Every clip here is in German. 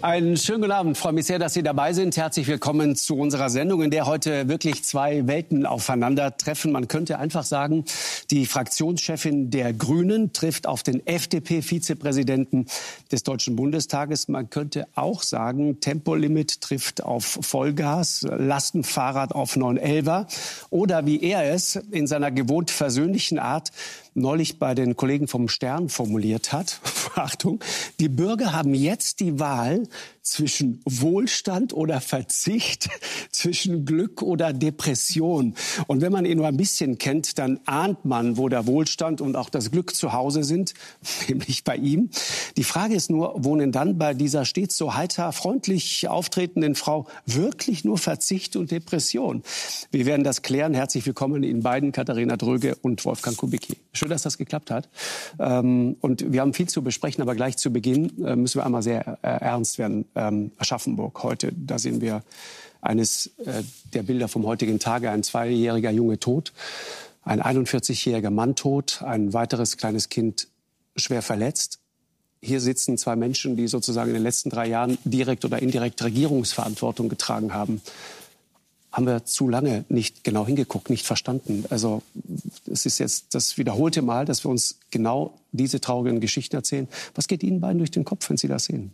Einen schönen guten Abend. Ich freue mich sehr, dass Sie dabei sind. Herzlich willkommen zu unserer Sendung, in der heute wirklich zwei Welten aufeinandertreffen. Man könnte einfach sagen, die Fraktionschefin der Grünen trifft auf den FDP-Vizepräsidenten des Deutschen Bundestages. Man könnte auch sagen, Tempolimit trifft auf Vollgas, Lastenfahrrad auf 911er. Oder wie er es in seiner gewohnt versöhnlichen Art neulich bei den Kollegen vom Stern formuliert hat. Achtung, die Bürger haben jetzt die Wahl zwischen Wohlstand oder Verzicht, zwischen Glück oder Depression. Und wenn man ihn nur ein bisschen kennt, dann ahnt man, wo der Wohlstand und auch das Glück zu Hause sind, nämlich bei ihm. Die Frage ist nur, wohnen dann bei dieser stets so heiter, freundlich auftretenden Frau wirklich nur Verzicht und Depression? Wir werden das klären. Herzlich willkommen Ihnen beiden, Katharina Dröge und Wolfgang Kubicki. Schön, dass das geklappt hat. Und wir haben viel zu besprechen, aber gleich zu Beginn müssen wir einmal sehr ernst werden. Aschaffenburg heute, da sehen wir eines der Bilder vom heutigen Tage. Ein 2-jähriger Junge tot, ein 41-jähriger Mann tot, ein weiteres kleines Kind schwer verletzt. Hier sitzen zwei Menschen, die sozusagen in den letzten 3 Jahren direkt oder indirekt Regierungsverantwortung getragen haben. Haben wir zu lange nicht genau hingeguckt, nicht verstanden. Also es ist jetzt das wiederholte Mal, dass wir uns genau diese traurigen Geschichten erzählen. Was geht Ihnen beiden durch den Kopf, wenn Sie das sehen?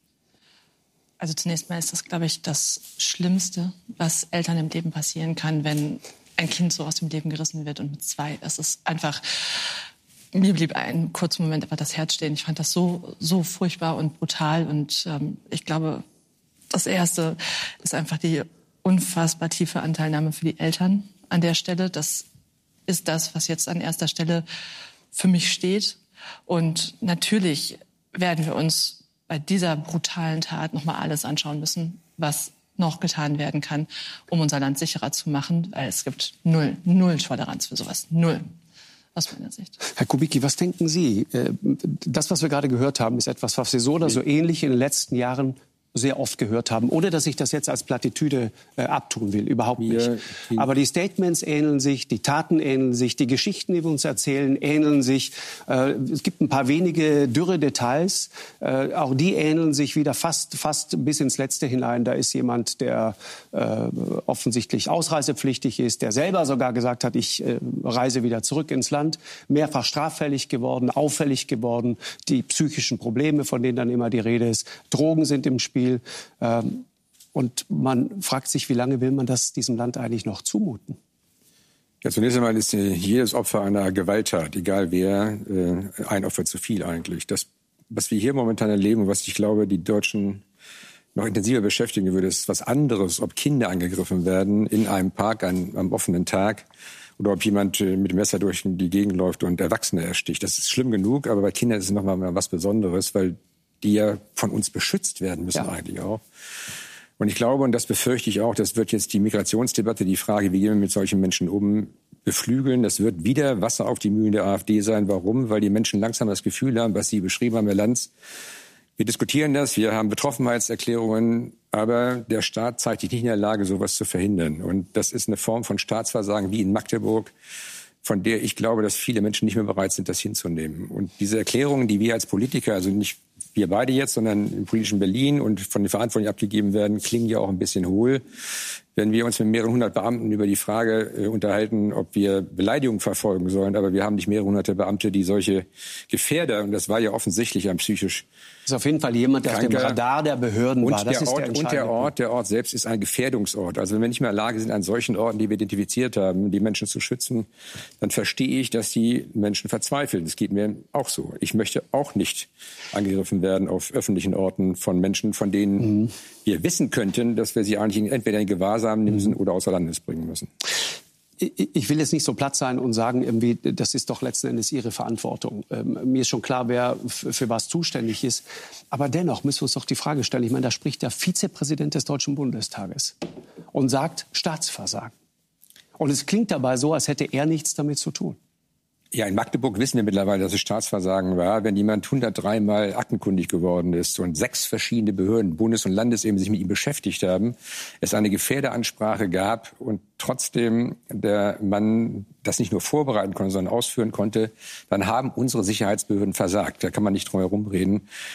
Also zunächst mal ist das, glaube ich, das Schlimmste, was Eltern im Leben passieren kann, wenn ein Kind so aus dem Leben gerissen wird. Und mit 2, es ist einfach, mir blieb einen kurzen Moment einfach das Herz stehen. Ich fand das so furchtbar und brutal. Und ich glaube, das Erste ist einfach die unfassbar tiefe Anteilnahme für die Eltern an der Stelle. Das ist das, was jetzt an erster Stelle für mich steht. Und natürlich werden wir uns bei dieser brutalen Tat noch mal alles anschauen müssen, was noch getan werden kann, um unser Land sicherer zu machen. Weil es gibt null Toleranz für sowas. Null. Aus meiner Sicht. Herr Kubicki, was denken Sie? Das, was wir gerade gehört haben, ist etwas, was Sie so oder so ähnlich in den letzten Jahren sehr oft gehört haben, ohne dass ich das jetzt als Plattitüde abtun will, überhaupt nicht. Aber die Statements ähneln sich, die Taten ähneln sich, die Geschichten, die wir uns erzählen, ähneln sich. Es gibt ein paar wenige dürre Details, auch die ähneln sich wieder fast bis ins Letzte hinein. Da ist jemand, der offensichtlich ausreisepflichtig ist, der selber sogar gesagt hat, ich reise wieder zurück ins Land, mehrfach straffällig geworden, auffällig geworden, die psychischen Probleme, von denen dann immer die Rede ist, Drogen sind im Spiel. Und man fragt sich, wie lange will man das diesem Land eigentlich noch zumuten? Ja, zunächst einmal ist jedes Opfer einer Gewalttat, egal wer, ein Opfer zu viel eigentlich. Das, was wir hier momentan erleben und was ich glaube, die Deutschen noch intensiver beschäftigen würde, ist was anderes, ob Kinder angegriffen werden in einem Park am offenen Tag oder ob jemand mit dem Messer durch die Gegend läuft und Erwachsene ersticht. Das ist schlimm genug, aber bei Kindern ist es noch mal was Besonderes, weil die ja von uns beschützt werden müssen eigentlich auch. Und ich glaube, und das befürchte ich auch, das wird jetzt die Migrationsdebatte, die Frage, wie gehen wir mit solchen Menschen um, beflügeln. Das wird wieder Wasser auf die Mühlen der AfD sein. Warum? Weil die Menschen langsam das Gefühl haben, was Sie beschrieben haben, Herr Lanz. Wir diskutieren das, wir haben Betroffenheitserklärungen, aber der Staat zeigt sich nicht in der Lage, sowas zu verhindern. Und das ist eine Form von Staatsversagen wie in Magdeburg, von der ich glaube, dass viele Menschen nicht mehr bereit sind, das hinzunehmen. Und diese Erklärungen, die wir als Politiker, also nicht wir beide jetzt, sondern im politischen Berlin und von den Verantwortlichen abgegeben werden, klingen ja auch ein bisschen hohl. Wenn wir uns mit mehreren hundert Beamten über die Frage unterhalten, ob wir Beleidigungen verfolgen sollen, aber wir haben nicht mehrere hunderte Beamte, die solche Gefährder, und das war ja offensichtlich ein psychisch Das ist auf jeden Fall jemand, der auf dem Radar der Behörden war. Das ist der entscheidende Punkt. Der Ort selbst ist ein Gefährdungsort. Also wenn wir nicht mehr in der Lage sind, an solchen Orten, die wir identifiziert haben, die Menschen zu schützen, dann verstehe ich, dass die Menschen verzweifeln. Das geht mir auch so. Ich möchte auch nicht angegriffen werden auf öffentlichen Orten von Menschen, von denen wir wissen könnten, dass wir sie eigentlich entweder in Gewahrsam nehmen müssen oder außer Landes bringen müssen. Ich will jetzt nicht so platt sein und sagen, irgendwie, das ist doch letzten Endes Ihre Verantwortung. Mir ist schon klar, wer für was zuständig ist. Aber dennoch müssen wir uns doch die Frage stellen. Ich meine, da spricht der Vizepräsident des Deutschen Bundestages und sagt Staatsversagen. Und es klingt dabei so, als hätte er nichts damit zu tun. Ja, in Magdeburg wissen wir mittlerweile, dass es Staatsversagen war. Wenn jemand 103 Mal aktenkundig geworden ist und 6 verschiedene Behörden, Bundes- und Landesebene sich mit ihm beschäftigt haben, es eine Gefährderansprache gab und trotzdem der Mann das nicht nur vorbereiten konnte, sondern ausführen konnte, dann haben unsere Sicherheitsbehörden versagt. Da kann man nicht drum herum reden.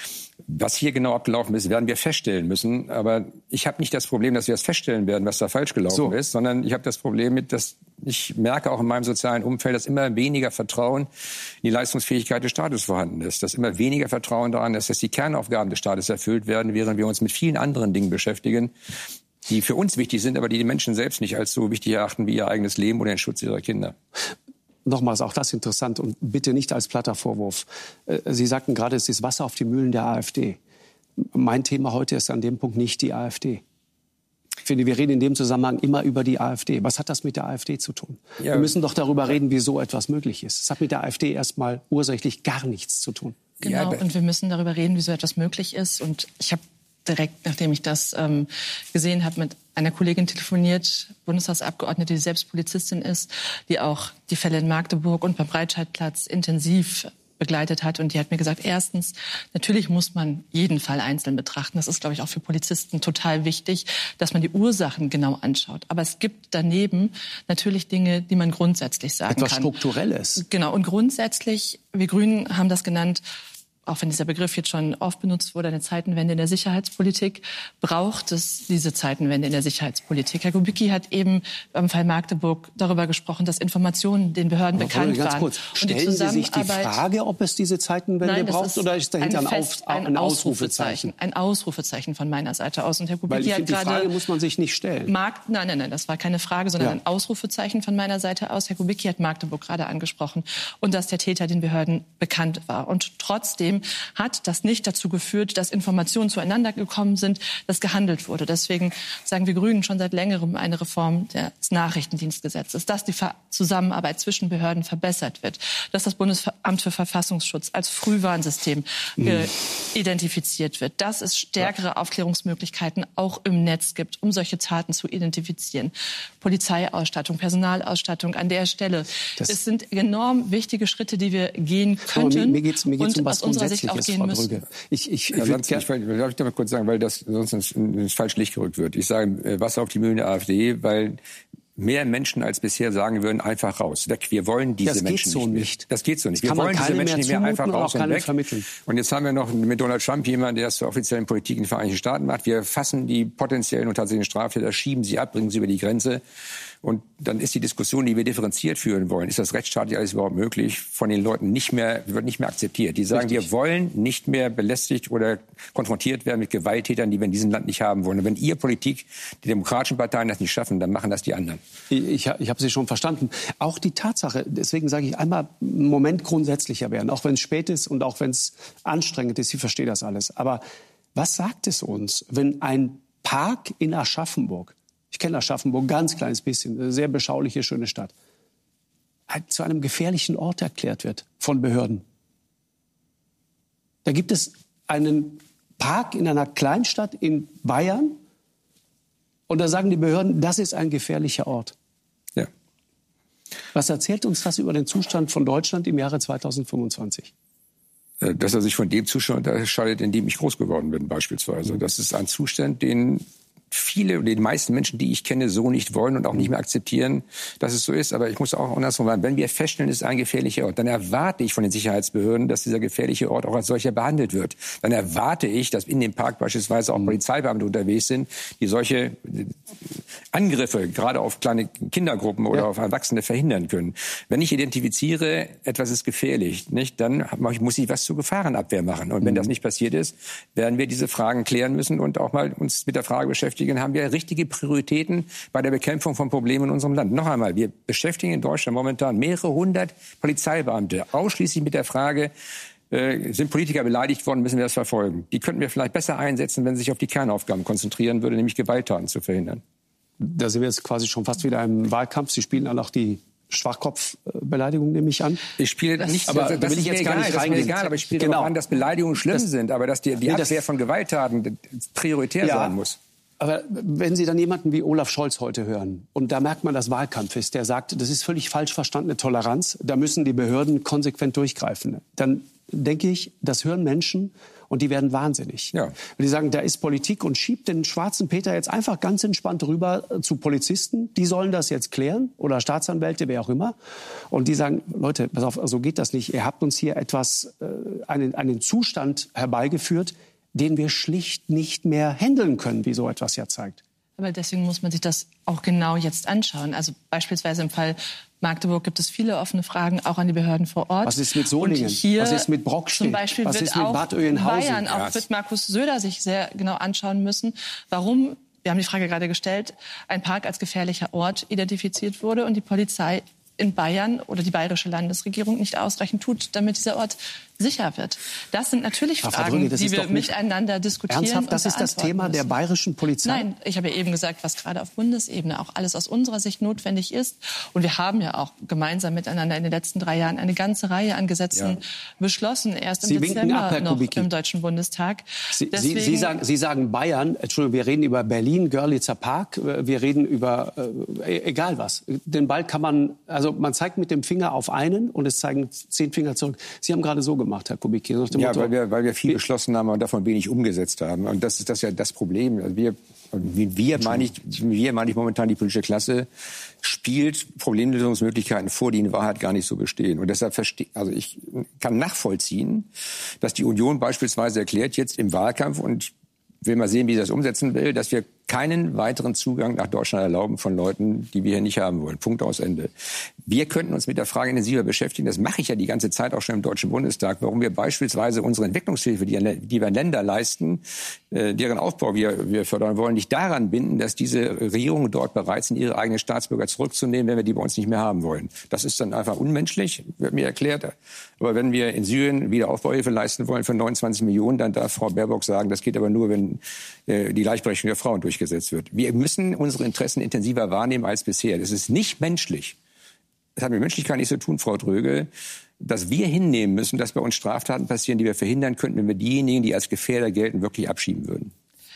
Was hier genau abgelaufen ist, werden wir feststellen müssen. Aber ich habe nicht das Problem, dass wir das feststellen werden, was da falsch gelaufen ist, sondern ich habe das Problem mit, dass ich merke auch in meinem sozialen Umfeld, dass immer weniger Vertrauen in die Leistungsfähigkeit des Staates vorhanden ist. Dass immer weniger Vertrauen daran ist, dass die Kernaufgaben des Staates erfüllt werden, während wir uns mit vielen anderen Dingen beschäftigen, die für uns wichtig sind, aber die Menschen selbst nicht als so wichtig erachten wie ihr eigenes Leben oder den Schutz ihrer Kinder. Nochmals, auch das interessant und bitte nicht als platter Vorwurf. Sie sagten gerade, es ist Wasser auf die Mühlen der AfD. Mein Thema heute ist an dem Punkt nicht die AfD. Ich finde, wir reden in dem Zusammenhang immer über die AfD. Was hat das mit der AfD zu tun? Ja. Wir müssen doch darüber reden, wie so etwas möglich ist. Es hat mit der AfD erstmal ursächlich gar nichts zu tun. Genau, und wir müssen darüber reden, wie so etwas möglich ist. Und ich habe direkt, nachdem ich das gesehen habe, mit einer Kollegin telefoniert, Bundestagsabgeordnete, die selbst Polizistin ist, die auch die Fälle in Magdeburg und beim Breitscheidplatz intensiv begleitet hat. Und die hat mir gesagt, erstens, natürlich muss man jeden Fall einzeln betrachten. Das ist, glaube ich, auch für Polizisten total wichtig, dass man die Ursachen genau anschaut. Aber es gibt daneben natürlich Dinge, die man grundsätzlich sagen kann. Etwas Strukturelles. Genau. Und grundsätzlich, wir Grünen haben das genannt, auch wenn dieser Begriff jetzt schon oft benutzt wurde, eine Zeitenwende in der Sicherheitspolitik, braucht es diese Zeitenwende in der Sicherheitspolitik. Herr Kubicki hat eben beim Fall Magdeburg darüber gesprochen, dass Informationen den Behörden bekannt waren. Kurz. Stellen Sie sich die Frage, ob es diese Zeitenwende braucht, oder ist dahinter ein Ausrufezeichen? Ein Ausrufezeichen von meiner Seite aus. Und Herr Kubicki hat gerade, die Frage muss man sich nicht stellen. Nein, das war keine Frage, sondern ein Ausrufezeichen von meiner Seite aus. Herr Kubicki hat Magdeburg gerade angesprochen und dass der Täter den Behörden bekannt war. Und trotzdem hat das nicht dazu geführt, dass Informationen zueinander gekommen sind, dass gehandelt wurde. Deswegen sagen wir Grünen schon seit längerem eine Reform des Nachrichtendienstgesetzes, dass die Zusammenarbeit zwischen Behörden verbessert wird, dass das Bundesamt für Verfassungsschutz als Frühwarnsystem identifiziert wird, dass es stärkere Aufklärungsmöglichkeiten auch im Netz gibt, um solche Taten zu identifizieren. Polizeiausstattung, Personalausstattung an der Stelle. Es sind enorm wichtige Schritte, die wir gehen könnten. Mir geht's um was Sicht auch gehen müssen. Ich darf mal kurz sagen, weil das sonst ins falsche Licht gerückt wird. Ich sage Wasser auf die Mühlen der AfD, weil mehr Menschen als bisher sagen würden, einfach raus, weg. Wir wollen diese Menschen nicht. Das geht so nicht. Wir wollen diese Menschen nicht mehr einfach raus und weg. Vermitteln. Und jetzt haben wir noch mit Donald Trump jemanden, der es zur offiziellen Politik in den Vereinigten Staaten macht. Wir fassen die potenziellen und tatsächlichen Straftäter, schieben sie ab, bringen sie über die Grenze. Und dann ist die Diskussion, die wir differenziert führen wollen, ist das rechtsstaatlich alles überhaupt möglich, von den Leuten wird nicht mehr akzeptiert. Die sagen, wir wollen nicht mehr belästigt oder konfrontiert werden mit Gewalttätern, die wir in diesem Land nicht haben wollen. Und wenn ihr Politik, die demokratischen Parteien das nicht schaffen, dann machen das die anderen. Ich habe Sie schon verstanden. Auch die Tatsache, deswegen sage ich einmal, einen Moment grundsätzlicher werden, auch wenn es spät ist und auch wenn es anstrengend ist. Ich verstehe das alles. Aber was sagt es uns, wenn ein Park in Aschaffenburg, ich kenne Aschaffenburg ein ganz kleines bisschen, eine sehr beschauliche, schöne Stadt, zu einem gefährlichen Ort erklärt wird von Behörden? Da gibt es einen Park in einer Kleinstadt in Bayern und da sagen die Behörden, das ist ein gefährlicher Ort. Ja. Was erzählt uns das über den Zustand von Deutschland im Jahre 2025? Dass er sich von dem Zustand unterscheidet, in dem ich groß geworden bin beispielsweise. Das ist ein Zustand, den viele oder die meisten Menschen, die ich kenne, so nicht wollen und auch nicht mehr akzeptieren, dass es so ist. Aber ich muss auch andersrum sagen, wenn wir feststellen, es ist ein gefährlicher Ort, dann erwarte ich von den Sicherheitsbehörden, dass dieser gefährliche Ort auch als solcher behandelt wird. Dann erwarte ich, dass in dem Park beispielsweise auch Polizeibeamte unterwegs sind, die solche Angriffe gerade auf kleine Kindergruppen oder auf Erwachsene verhindern können. Wenn ich identifiziere, etwas ist gefährlich, nicht, dann muss ich was zur Gefahrenabwehr machen. Und wenn das nicht passiert ist, werden wir diese Fragen klären müssen und auch mal uns mit der Frage beschäftigen, haben wir richtige Prioritäten bei der Bekämpfung von Problemen in unserem Land. Noch einmal, wir beschäftigen in Deutschland momentan mehrere hundert Polizeibeamte, ausschließlich mit der Frage, sind Politiker beleidigt worden, müssen wir das verfolgen. Die könnten wir vielleicht besser einsetzen, wenn sie sich auf die Kernaufgaben konzentrieren würde, nämlich Gewalttaten zu verhindern. Da sind wir jetzt quasi schon fast wieder im Wahlkampf. Sie spielen dann auch die Schwachkopfbeleidigung, nehme ich an. Ich spiele nicht, aber da will ich jetzt gar nicht reingehen. Egal, aber ich spiele darauf an, dass Beleidigungen schlimm sind, aber dass die Abwehr von Gewalttaten prioritär sein muss. Aber wenn Sie dann jemanden wie Olaf Scholz heute hören, und da merkt man, dass Wahlkampf ist, der sagt, das ist völlig falsch verstandene Toleranz, da müssen die Behörden konsequent durchgreifen, dann denke ich, das hören Menschen und die werden wahnsinnig. Ja. Wenn die sagen, da ist Politik und schiebt den schwarzen Peter jetzt einfach ganz entspannt rüber zu Polizisten, die sollen das jetzt klären oder Staatsanwälte, wer auch immer. Und die sagen, Leute, pass auf, so geht das nicht. Ihr habt uns hier einen Zustand herbeigeführt, den wir schlicht nicht mehr handeln können, wie so etwas ja zeigt. Aber deswegen muss man sich das auch genau jetzt anschauen. Also beispielsweise im Fall Magdeburg gibt es viele offene Fragen, auch an die Behörden vor Ort. Was ist mit Solingen? Was ist mit Brockstedt? Zum Beispiel was wird ist mit auch Bad Oeynhausen? Bayern, auch wird Markus Söder sich sehr genau anschauen müssen, warum, wir haben die Frage gerade gestellt, ein Park als gefährlicher Ort identifiziert wurde und die Polizei in Bayern oder die bayerische Landesregierung nicht ausreichend tut, damit dieser Ort sicher wird. Das sind natürlich Fragen, die wir miteinander diskutieren. Ernsthaft, das ist das Thema der bayerischen Polizei? Nein, ich habe ja eben gesagt, was gerade auf Bundesebene auch alles aus unserer Sicht notwendig ist. Und wir haben ja auch gemeinsam miteinander in den letzten 3 Jahren eine ganze Reihe an Gesetzen beschlossen, erst im Dezember noch im Deutschen Bundestag. Sie sagen Bayern, Entschuldigung, wir reden über Berlin, Görlitzer Park, wir reden über egal was. Den Ball kann man, also man zeigt mit dem Finger auf einen und es zeigen 10 Finger zurück. Sie haben gerade so gemacht, Herr Kubicki. Ja, weil wir viel beschlossen haben und davon wenig umgesetzt haben. Und das ist ja das Problem. Also wir meine ich momentan die politische Klasse spielt Problemlösungsmöglichkeiten vor, die in Wahrheit gar nicht so bestehen. Und deshalb ich kann nachvollziehen, dass die Union beispielsweise erklärt jetzt im Wahlkampf, und ich will mal sehen, wie sie das umsetzen will, dass wir keinen weiteren Zugang nach Deutschland erlauben von Leuten, die wir hier nicht haben wollen. Punkt, aus, Ende. Wir könnten uns mit der Frage intensiver beschäftigen. Das mache ich ja die ganze Zeit auch schon im Deutschen Bundestag, warum wir beispielsweise unsere Entwicklungshilfe, die wir an Länder leisten, deren Aufbau wir fördern wollen, nicht daran binden, dass diese Regierungen dort bereit sind, ihre eigenen Staatsbürger zurückzunehmen, wenn wir die bei uns nicht mehr haben wollen. Das ist dann einfach unmenschlich, wird mir erklärt. Aber wenn wir in Syrien wieder Aufbauhilfe leisten wollen für 29 Millionen, dann darf Frau Baerbock sagen, das geht aber nur, wenn die Gleichberechtigung der Frauen durchgesetzt wird. Wir müssen unsere Interessen intensiver wahrnehmen als bisher. Das ist nicht menschlich. Das hat mit Menschlichkeit nichts zu tun, Frau Dröge, dass wir hinnehmen müssen, dass bei uns Straftaten passieren, die wir verhindern könnten, wenn wir diejenigen, die als Gefährder gelten, wirklich abschieben würden.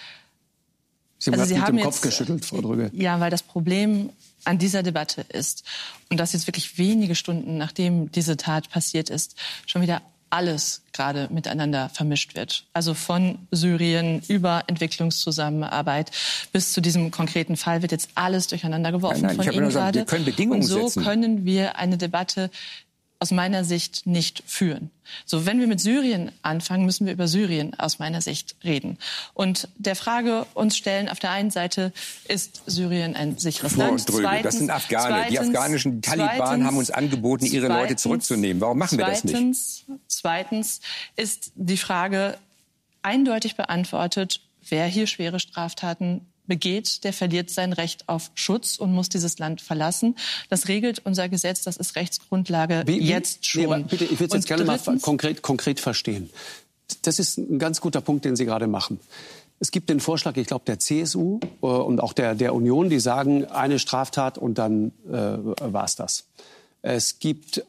Sie haben mit dem Kopf geschüttelt, Frau Dröge. Ja, weil das Problem an dieser Debatte ist, und das jetzt wirklich wenige Stunden, nachdem diese Tat passiert ist, schon wieder alles gerade miteinander vermischt wird. Also von Syrien über Entwicklungszusammenarbeit bis zu diesem konkreten Fall wird jetzt alles durcheinander geworfen von Ihnen gerade. Wir können Bedingungen setzen. Und so können wir eine Debatte aus meiner Sicht nicht führen. So, wenn wir mit Syrien anfangen, müssen wir über Syrien aus meiner Sicht reden. Und der Frage uns stellen, auf der einen Seite, ist Syrien ein sicheres Land? Zweitens, das sind Afghaner. Die afghanischen Taliban haben uns angeboten, ihre Leute zurückzunehmen. Warum machen wir das nicht? Zweitens ist die Frage eindeutig beantwortet, wer hier schwere Straftaten begeht, der verliert sein Recht auf Schutz und muss dieses Land verlassen. Das regelt unser Gesetz, das ist Rechtsgrundlage jetzt schon. Nee, bitte, ich würde es jetzt gerne mal konkret verstehen. Das ist ein ganz guter Punkt, den Sie gerade machen. Es gibt den Vorschlag, ich glaube, der CSU und auch der Union, die sagen, eine Straftat und dann war es das. Es gibt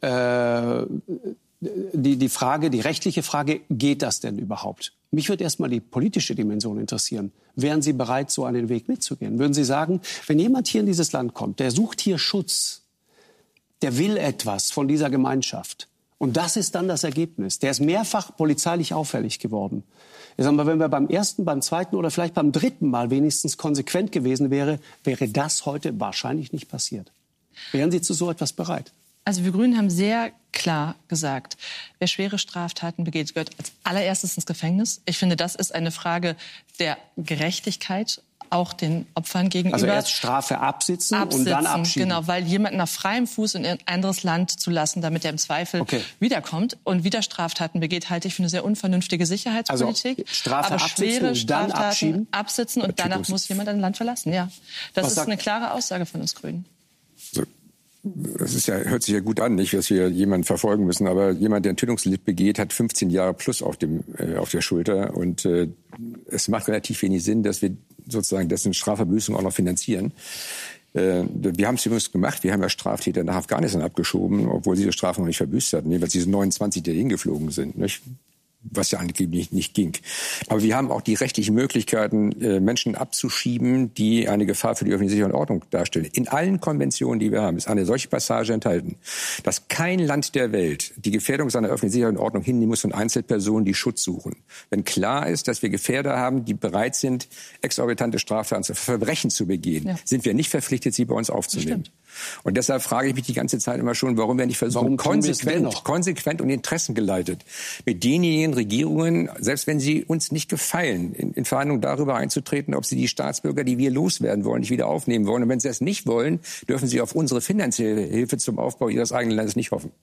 die Frage, die rechtliche Frage, geht das denn überhaupt? Mich würde erst mal die politische Dimension interessieren. Wären Sie bereit, so einen Weg mitzugehen? Würden Sie sagen, wenn jemand hier in dieses Land kommt, der sucht hier Schutz, der will etwas von dieser Gemeinschaft und das ist dann das Ergebnis, der ist mehrfach polizeilich auffällig geworden. Ich sage mal, wenn wir beim ersten, beim zweiten oder vielleicht beim dritten Mal wenigstens konsequent gewesen wäre das heute wahrscheinlich nicht passiert. Wären Sie zu so etwas bereit? Also wir Grünen haben sehr klar gesagt, wer schwere Straftaten begeht, gehört als allererstes ins Gefängnis. Ich finde, das ist eine Frage der Gerechtigkeit, auch den Opfern gegenüber. Also erst Strafe absitzen und dann abschieben. Genau, weil jemanden auf freiem Fuß in ein anderes Land zu lassen, damit er im Zweifel wiederkommt und wieder Straftaten begeht, halte ich für eine sehr unvernünftige Sicherheitspolitik. Also Strafe aber schwere und dann Straftaten absitzen und danach muss jemand ein Land verlassen. Ja, das ist eine klare Aussage von uns Grünen. Das hört sich ja gut an, nicht, dass wir jemanden verfolgen müssen, aber jemand, der ein Tötungsdelikt begeht, hat 15 Jahre plus auf der Schulter und es macht relativ wenig Sinn, dass wir sozusagen dessen Strafverbüßung auch noch finanzieren. Wir haben es übrigens gemacht, wir haben ja Straftäter nach Afghanistan abgeschoben, obwohl sie die Strafe noch nicht verbüßt hatten, jedenfalls diese 29, die hingeflogen sind, nicht? Was ja angeblich nicht ging. Aber wir haben auch die rechtlichen Möglichkeiten, Menschen abzuschieben, die eine Gefahr für die öffentliche Sicherheit und Ordnung darstellen. In allen Konventionen, die wir haben, ist eine solche Passage enthalten, dass kein Land der Welt die Gefährdung seiner öffentlichen Sicherheit und Ordnung hinnehmen muss von Einzelpersonen, die Schutz suchen. Wenn klar ist, dass wir Gefährder haben, die bereit sind, exorbitante Straftaten, Verbrechen zu begehen, sind wir nicht verpflichtet, sie bei uns aufzunehmen. Und deshalb frage ich mich die ganze Zeit immer schon, warum wir nicht versuchen, konsequent und interessengeleitet mit denjenigen Regierungen, selbst wenn sie uns nicht gefallen, in Verhandlungen darüber einzutreten, ob sie die Staatsbürger, die wir loswerden wollen, nicht wieder aufnehmen wollen. Und wenn sie das nicht wollen, dürfen sie auf unsere finanzielle Hilfe zum Aufbau ihres eigenen Landes nicht hoffen.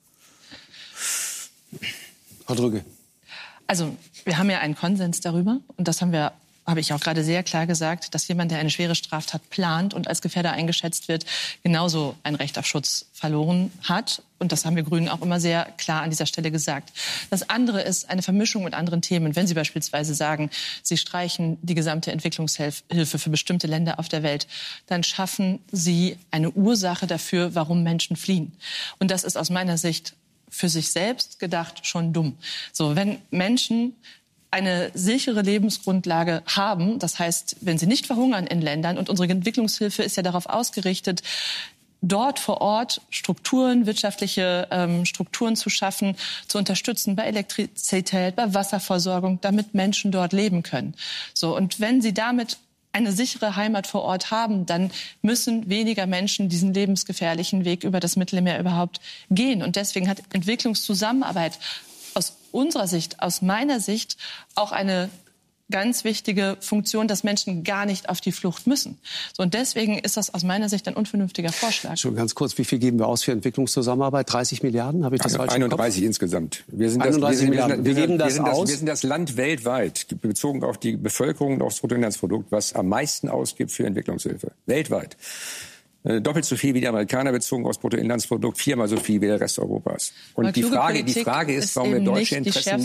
Frau Drügge. Also wir haben ja einen Konsens darüber und das habe ich auch gerade sehr klar gesagt, dass jemand, der eine schwere Straftat plant und als Gefährder eingeschätzt wird, genauso ein Recht auf Schutz verloren hat. Und das haben wir Grünen auch immer sehr klar an dieser Stelle gesagt. Das andere ist eine Vermischung mit anderen Themen. Wenn Sie beispielsweise sagen, Sie streichen die gesamte Entwicklungshilfe für bestimmte Länder auf der Welt, dann schaffen Sie eine Ursache dafür, warum Menschen fliehen. Und das ist aus meiner Sicht für sich selbst gedacht schon dumm. So, wenn Menschen eine sichere Lebensgrundlage haben, das heißt, wenn sie nicht verhungern in Ländern, und unsere Entwicklungshilfe ist ja darauf ausgerichtet, dort vor Ort Strukturen, wirtschaftliche Strukturen zu schaffen, zu unterstützen bei Elektrizität, bei Wasserversorgung, damit Menschen dort leben können. So, und wenn sie damit eine sichere Heimat vor Ort haben, dann müssen weniger Menschen diesen lebensgefährlichen Weg über das Mittelmeer überhaupt gehen. Und deswegen hat Entwicklungszusammenarbeit aus unserer Sicht, aus meiner Sicht, auch eine ganz wichtige Funktion, dass Menschen gar nicht auf die Flucht müssen. So, und deswegen ist das aus meiner Sicht ein unvernünftiger Vorschlag. Schon ganz kurz, wie viel geben wir aus für Entwicklungszusammenarbeit? 30 Milliarden? Habe ich das falsch im Kopf? 31 insgesamt. Wir sind das Land weltweit, bezogen auf die Bevölkerung und aufs Bruttoinlandsprodukt, was am meisten ausgibt für Entwicklungshilfe. Weltweit. Doppelt so viel wie die Amerikaner bezogen aufs Bruttoinlandsprodukt, 4-mal so viel wie der Rest Europas. Und die Frage ist, warum wir deutsche Interessen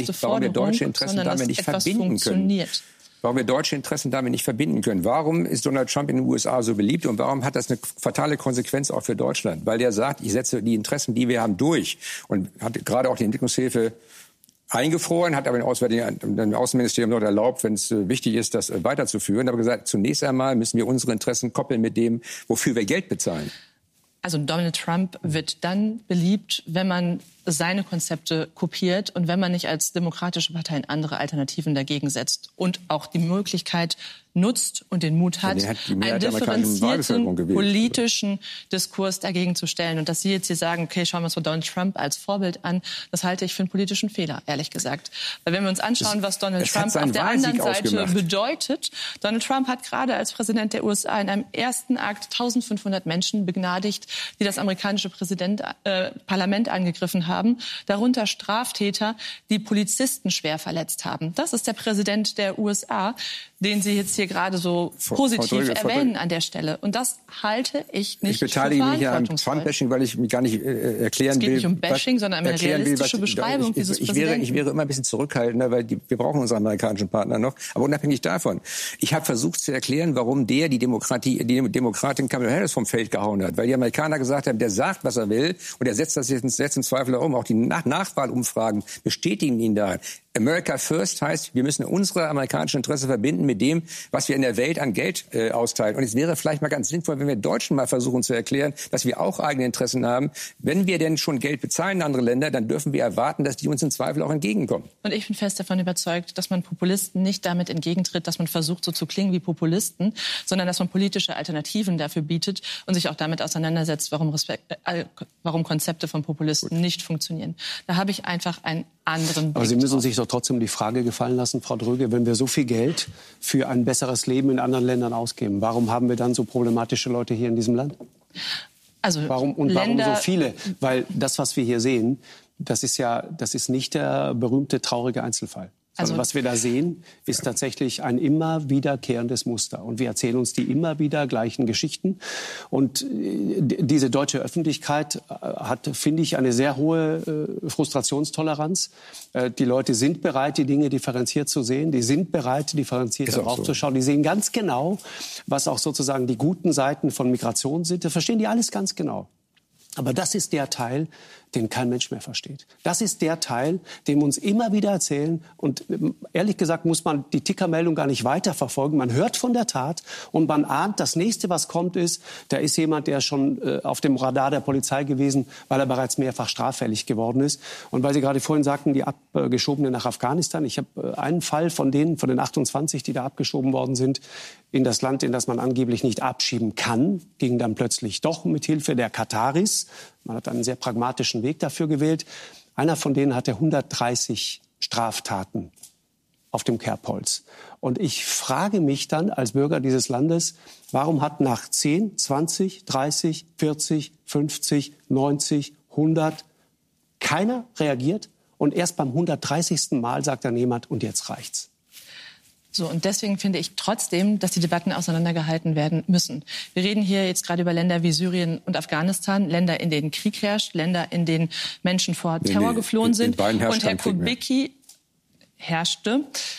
damit nicht verbinden können. Warum wir deutsche Interessen damit nicht verbinden können. Warum ist Donald Trump in den USA so beliebt und warum hat das eine fatale Konsequenz auch für Deutschland? Weil der sagt, ich setze die Interessen, die wir haben, durch und hat gerade auch die Entwicklungshilfe eingefroren, hat aber dem Außenministerium dort erlaubt, wenn es wichtig ist, das weiterzuführen. Aber gesagt, zunächst einmal müssen wir unsere Interessen koppeln mit dem, wofür wir Geld bezahlen. Also Donald Trump wird dann beliebt, wenn man seine Konzepte kopiert und wenn man nicht als demokratische Partei andere Alternativen dagegen setzt und auch die Möglichkeit nutzt und den Mut hat, einen differenzierten politischen Diskurs dagegen zu stellen. Und dass Sie jetzt hier sagen, okay, schauen wir uns mal Donald Trump als Vorbild an, das halte ich für einen politischen Fehler, ehrlich gesagt. Weil wenn wir uns anschauen, was Donald Trump auf der anderen Seite bedeutet, Donald Trump hat gerade als Präsident der USA in einem ersten Akt 1500 Menschen begnadigt, die das amerikanische Parlament angegriffen haben, darunter Straftäter, die Polizisten schwer verletzt haben. Das ist der Präsident der USA, den Sie jetzt hier gerade so positiv erwähnen an der Stelle. Und das halte ich nicht für verantwortungsvoll. Ich beteilige mich ja an Trump-Bashing, weil ich mich gar nicht erklären will. Es geht nicht um Bashing, sondern eine realistische Beschreibung dieses Präsidenten. Ich wäre immer ein bisschen zurückhaltender, weil wir brauchen unsere amerikanischen Partner noch. Aber unabhängig davon, ich habe versucht zu erklären, warum die Demokratin Kamala Harris vom Feld gehauen hat. Weil die Amerikaner gesagt haben, der sagt, was er will und er setzt das jetzt im Zweifel um. Auch die Nachwahlumfragen bestätigen ihn daran. America First heißt, wir müssen unsere amerikanischen Interessen verbinden mit dem, was wir in der Welt an Geld austeilen. Und es wäre vielleicht mal ganz sinnvoll, wenn wir Deutschen mal versuchen zu erklären, dass wir auch eigene Interessen haben. Wenn wir denn schon Geld bezahlen in andere Länder, dann dürfen wir erwarten, dass die uns im Zweifel auch entgegenkommen. Und ich bin fest davon überzeugt, dass man Populisten nicht damit entgegentritt, dass man versucht, so zu klingen wie Populisten, sondern dass man politische Alternativen dafür bietet und sich auch damit auseinandersetzt, warum Konzepte von Populisten nicht funktionieren. Da habe ich einfach einen anderen Blick. Aber Sie müssen sich doch trotzdem die Frage gefallen lassen, Frau Dröge, wenn wir so viel Geld für ein besseres Leben in anderen Ländern ausgeben, warum haben wir dann so problematische Leute hier in diesem Land? Also warum so viele? Weil das, was wir hier sehen, das ist nicht der berühmte traurige Einzelfall. Also was wir da sehen, ist tatsächlich ein immer wiederkehrendes Muster. Und wir erzählen uns die immer wieder gleichen Geschichten. Und diese deutsche Öffentlichkeit hat, finde ich, eine sehr hohe Frustrationstoleranz. Die Leute sind bereit, die Dinge differenziert zu sehen. Die sind bereit, differenziert darauf zu schauen. Die sehen ganz genau, was auch sozusagen die guten Seiten von Migration sind. Das verstehen die alles ganz genau. Aber das ist der Teil, den kein Mensch mehr versteht. Das ist der Teil, den wir uns immer wieder erzählen. Und ehrlich gesagt muss man die Tickermeldung gar nicht weiterverfolgen. Man hört von der Tat und man ahnt, das Nächste, was kommt, ist, da ist jemand, der schon auf dem Radar der Polizei gewesen, weil er bereits mehrfach straffällig geworden ist. Und weil Sie gerade vorhin sagten, die Abgeschobene nach Afghanistan. Ich habe einen Fall von den 28, die da abgeschoben worden sind, in das Land, in das man angeblich nicht abschieben kann, ging dann plötzlich doch mit Hilfe der Kataris. Man hat einen sehr pragmatischen Weg dafür gewählt. Einer von denen hatte 130 Straftaten auf dem Kerbholz. Und ich frage mich dann als Bürger dieses Landes, warum hat nach 10, 20, 30, 40, 50, 90, 100 keiner reagiert? Und erst beim 130. Mal sagt dann jemand, und jetzt reicht's. So, und deswegen finde ich trotzdem, dass die Debatten auseinandergehalten werden müssen. Wir reden hier jetzt gerade über Länder wie Syrien und Afghanistan, Länder, in denen Krieg herrscht, Länder, in denen Menschen vor Terror geflohen sind. Und Herr Kubicki herrschte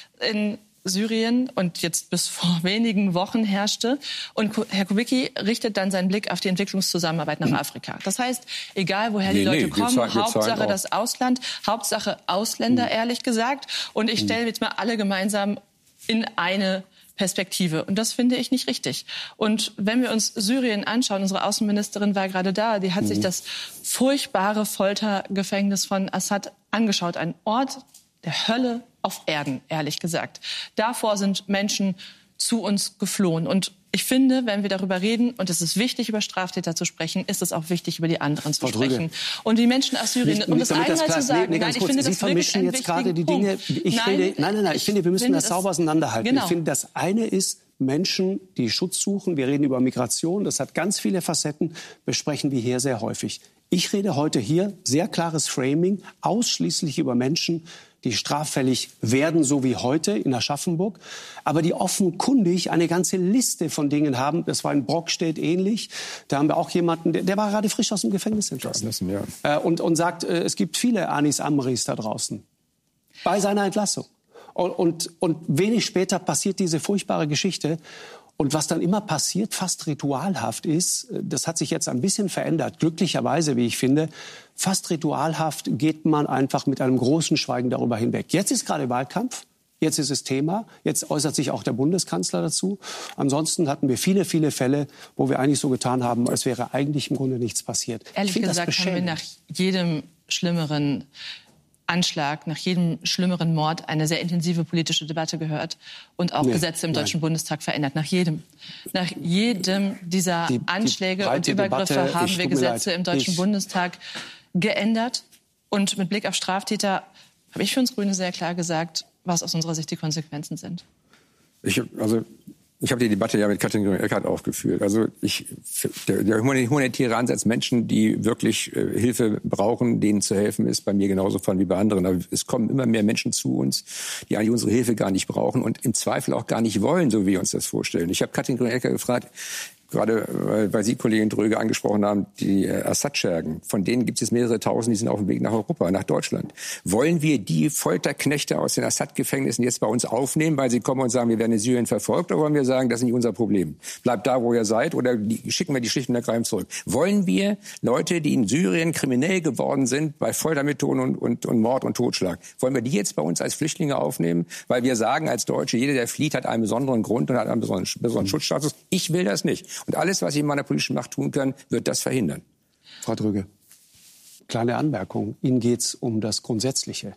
in Syrien und jetzt bis vor wenigen Wochen herrschte. Und Herr Kubicki richtet dann seinen Blick auf die Entwicklungszusammenarbeit nach Afrika. Das heißt, egal woher die Leute kommen, Hauptsache das Ausland, Hauptsache Ausländer, ehrlich gesagt. Und ich stelle jetzt mal alle gemeinsam in eine Perspektive. Und das finde ich nicht richtig. Und wenn wir uns Syrien anschauen, unsere Außenministerin war gerade da, die hat sich das furchtbare Foltergefängnis von Assad angeschaut. Ein Ort der Hölle auf Erden, ehrlich gesagt. Davor sind Menschen zu uns geflohen. Und ich finde, wenn wir darüber reden, und es ist wichtig, über Straftäter zu sprechen, ist es auch wichtig, über die anderen zu sprechen. Und die Menschen aus Syrien, um das einmal zu sagen, ich finde das wirklich einen wichtigen Punkt. Ich finde, wir müssen das sauber auseinanderhalten. Genau. Ich finde, das eine ist, Menschen, die Schutz suchen, wir reden über Migration, das hat ganz viele Facetten, besprechen wir hier sehr häufig. Ich rede heute hier, sehr klares Framing, ausschließlich über Menschen, die straffällig werden, so wie heute in Aschaffenburg, aber die offenkundig eine ganze Liste von Dingen haben. Das war in Brockstedt ähnlich. Da haben wir auch jemanden, der war gerade frisch aus dem Gefängnis entlassen. Und sagt, es gibt viele Anis Amris da draußen. Bei seiner Entlassung. Und wenig später passiert diese furchtbare Geschichte. Und was dann immer passiert, fast ritualhaft ist, das hat sich jetzt ein bisschen verändert, glücklicherweise, wie ich finde, fast ritualhaft geht man einfach mit einem großen Schweigen darüber hinweg. Jetzt ist gerade Wahlkampf, jetzt ist es Thema, jetzt äußert sich auch der Bundeskanzler dazu. Ansonsten hatten wir viele, viele Fälle, wo wir eigentlich so getan haben, als wäre eigentlich im Grunde nichts passiert. Ehrlich gesagt haben wir nach jedem schlimmeren Anschlag, nach jedem schlimmeren Mord eine sehr intensive politische Debatte gehört und auch Gesetze im Deutschen Bundestag verändert. Nach jedem dieser Anschläge und Übergriffe Debatte, haben wir Gesetze im Deutschen Bundestag geändert. Und mit Blick auf Straftäter habe ich für uns Grüne sehr klar gesagt, was aus unserer Sicht die Konsequenzen sind. Ich habe die Debatte ja mit Katrin Göring-Eckardt aufgeführt. Also der humanitäre Ansatz, Menschen, die wirklich Hilfe brauchen, denen zu helfen, ist bei mir genauso vorhanden wie bei anderen. Aber es kommen immer mehr Menschen zu uns, die eigentlich unsere Hilfe gar nicht brauchen und im Zweifel auch gar nicht wollen, so wie wir uns das vorstellen. Ich habe Katrin Göring-Eckardt gefragt, gerade weil Sie, Kollegin Dröge, angesprochen haben, die Assad-Schergen, von denen gibt es mehrere Tausend, die sind auf dem Weg nach Europa, nach Deutschland. Wollen wir die Folterknechte aus den Assad-Gefängnissen jetzt bei uns aufnehmen, weil sie kommen und sagen, wir werden in Syrien verfolgt, oder wollen wir sagen, das ist nicht unser Problem? Bleibt da, wo ihr seid, oder schicken wir die schlicht und ergreifend zurück? Wollen wir Leute, die in Syrien kriminell geworden sind, bei Foltermethoden und Mord und Totschlag, wollen wir die jetzt bei uns als Flüchtlinge aufnehmen? Weil wir sagen als Deutsche, jeder, der flieht, hat einen besonderen Grund und hat einen besonderen Schutzstatus. Ich will das nicht. Und alles, was ich in meiner politischen Macht tun kann, wird das verhindern. Frau Dröge, kleine Anmerkung. Ihnen geht es um das Grundsätzliche.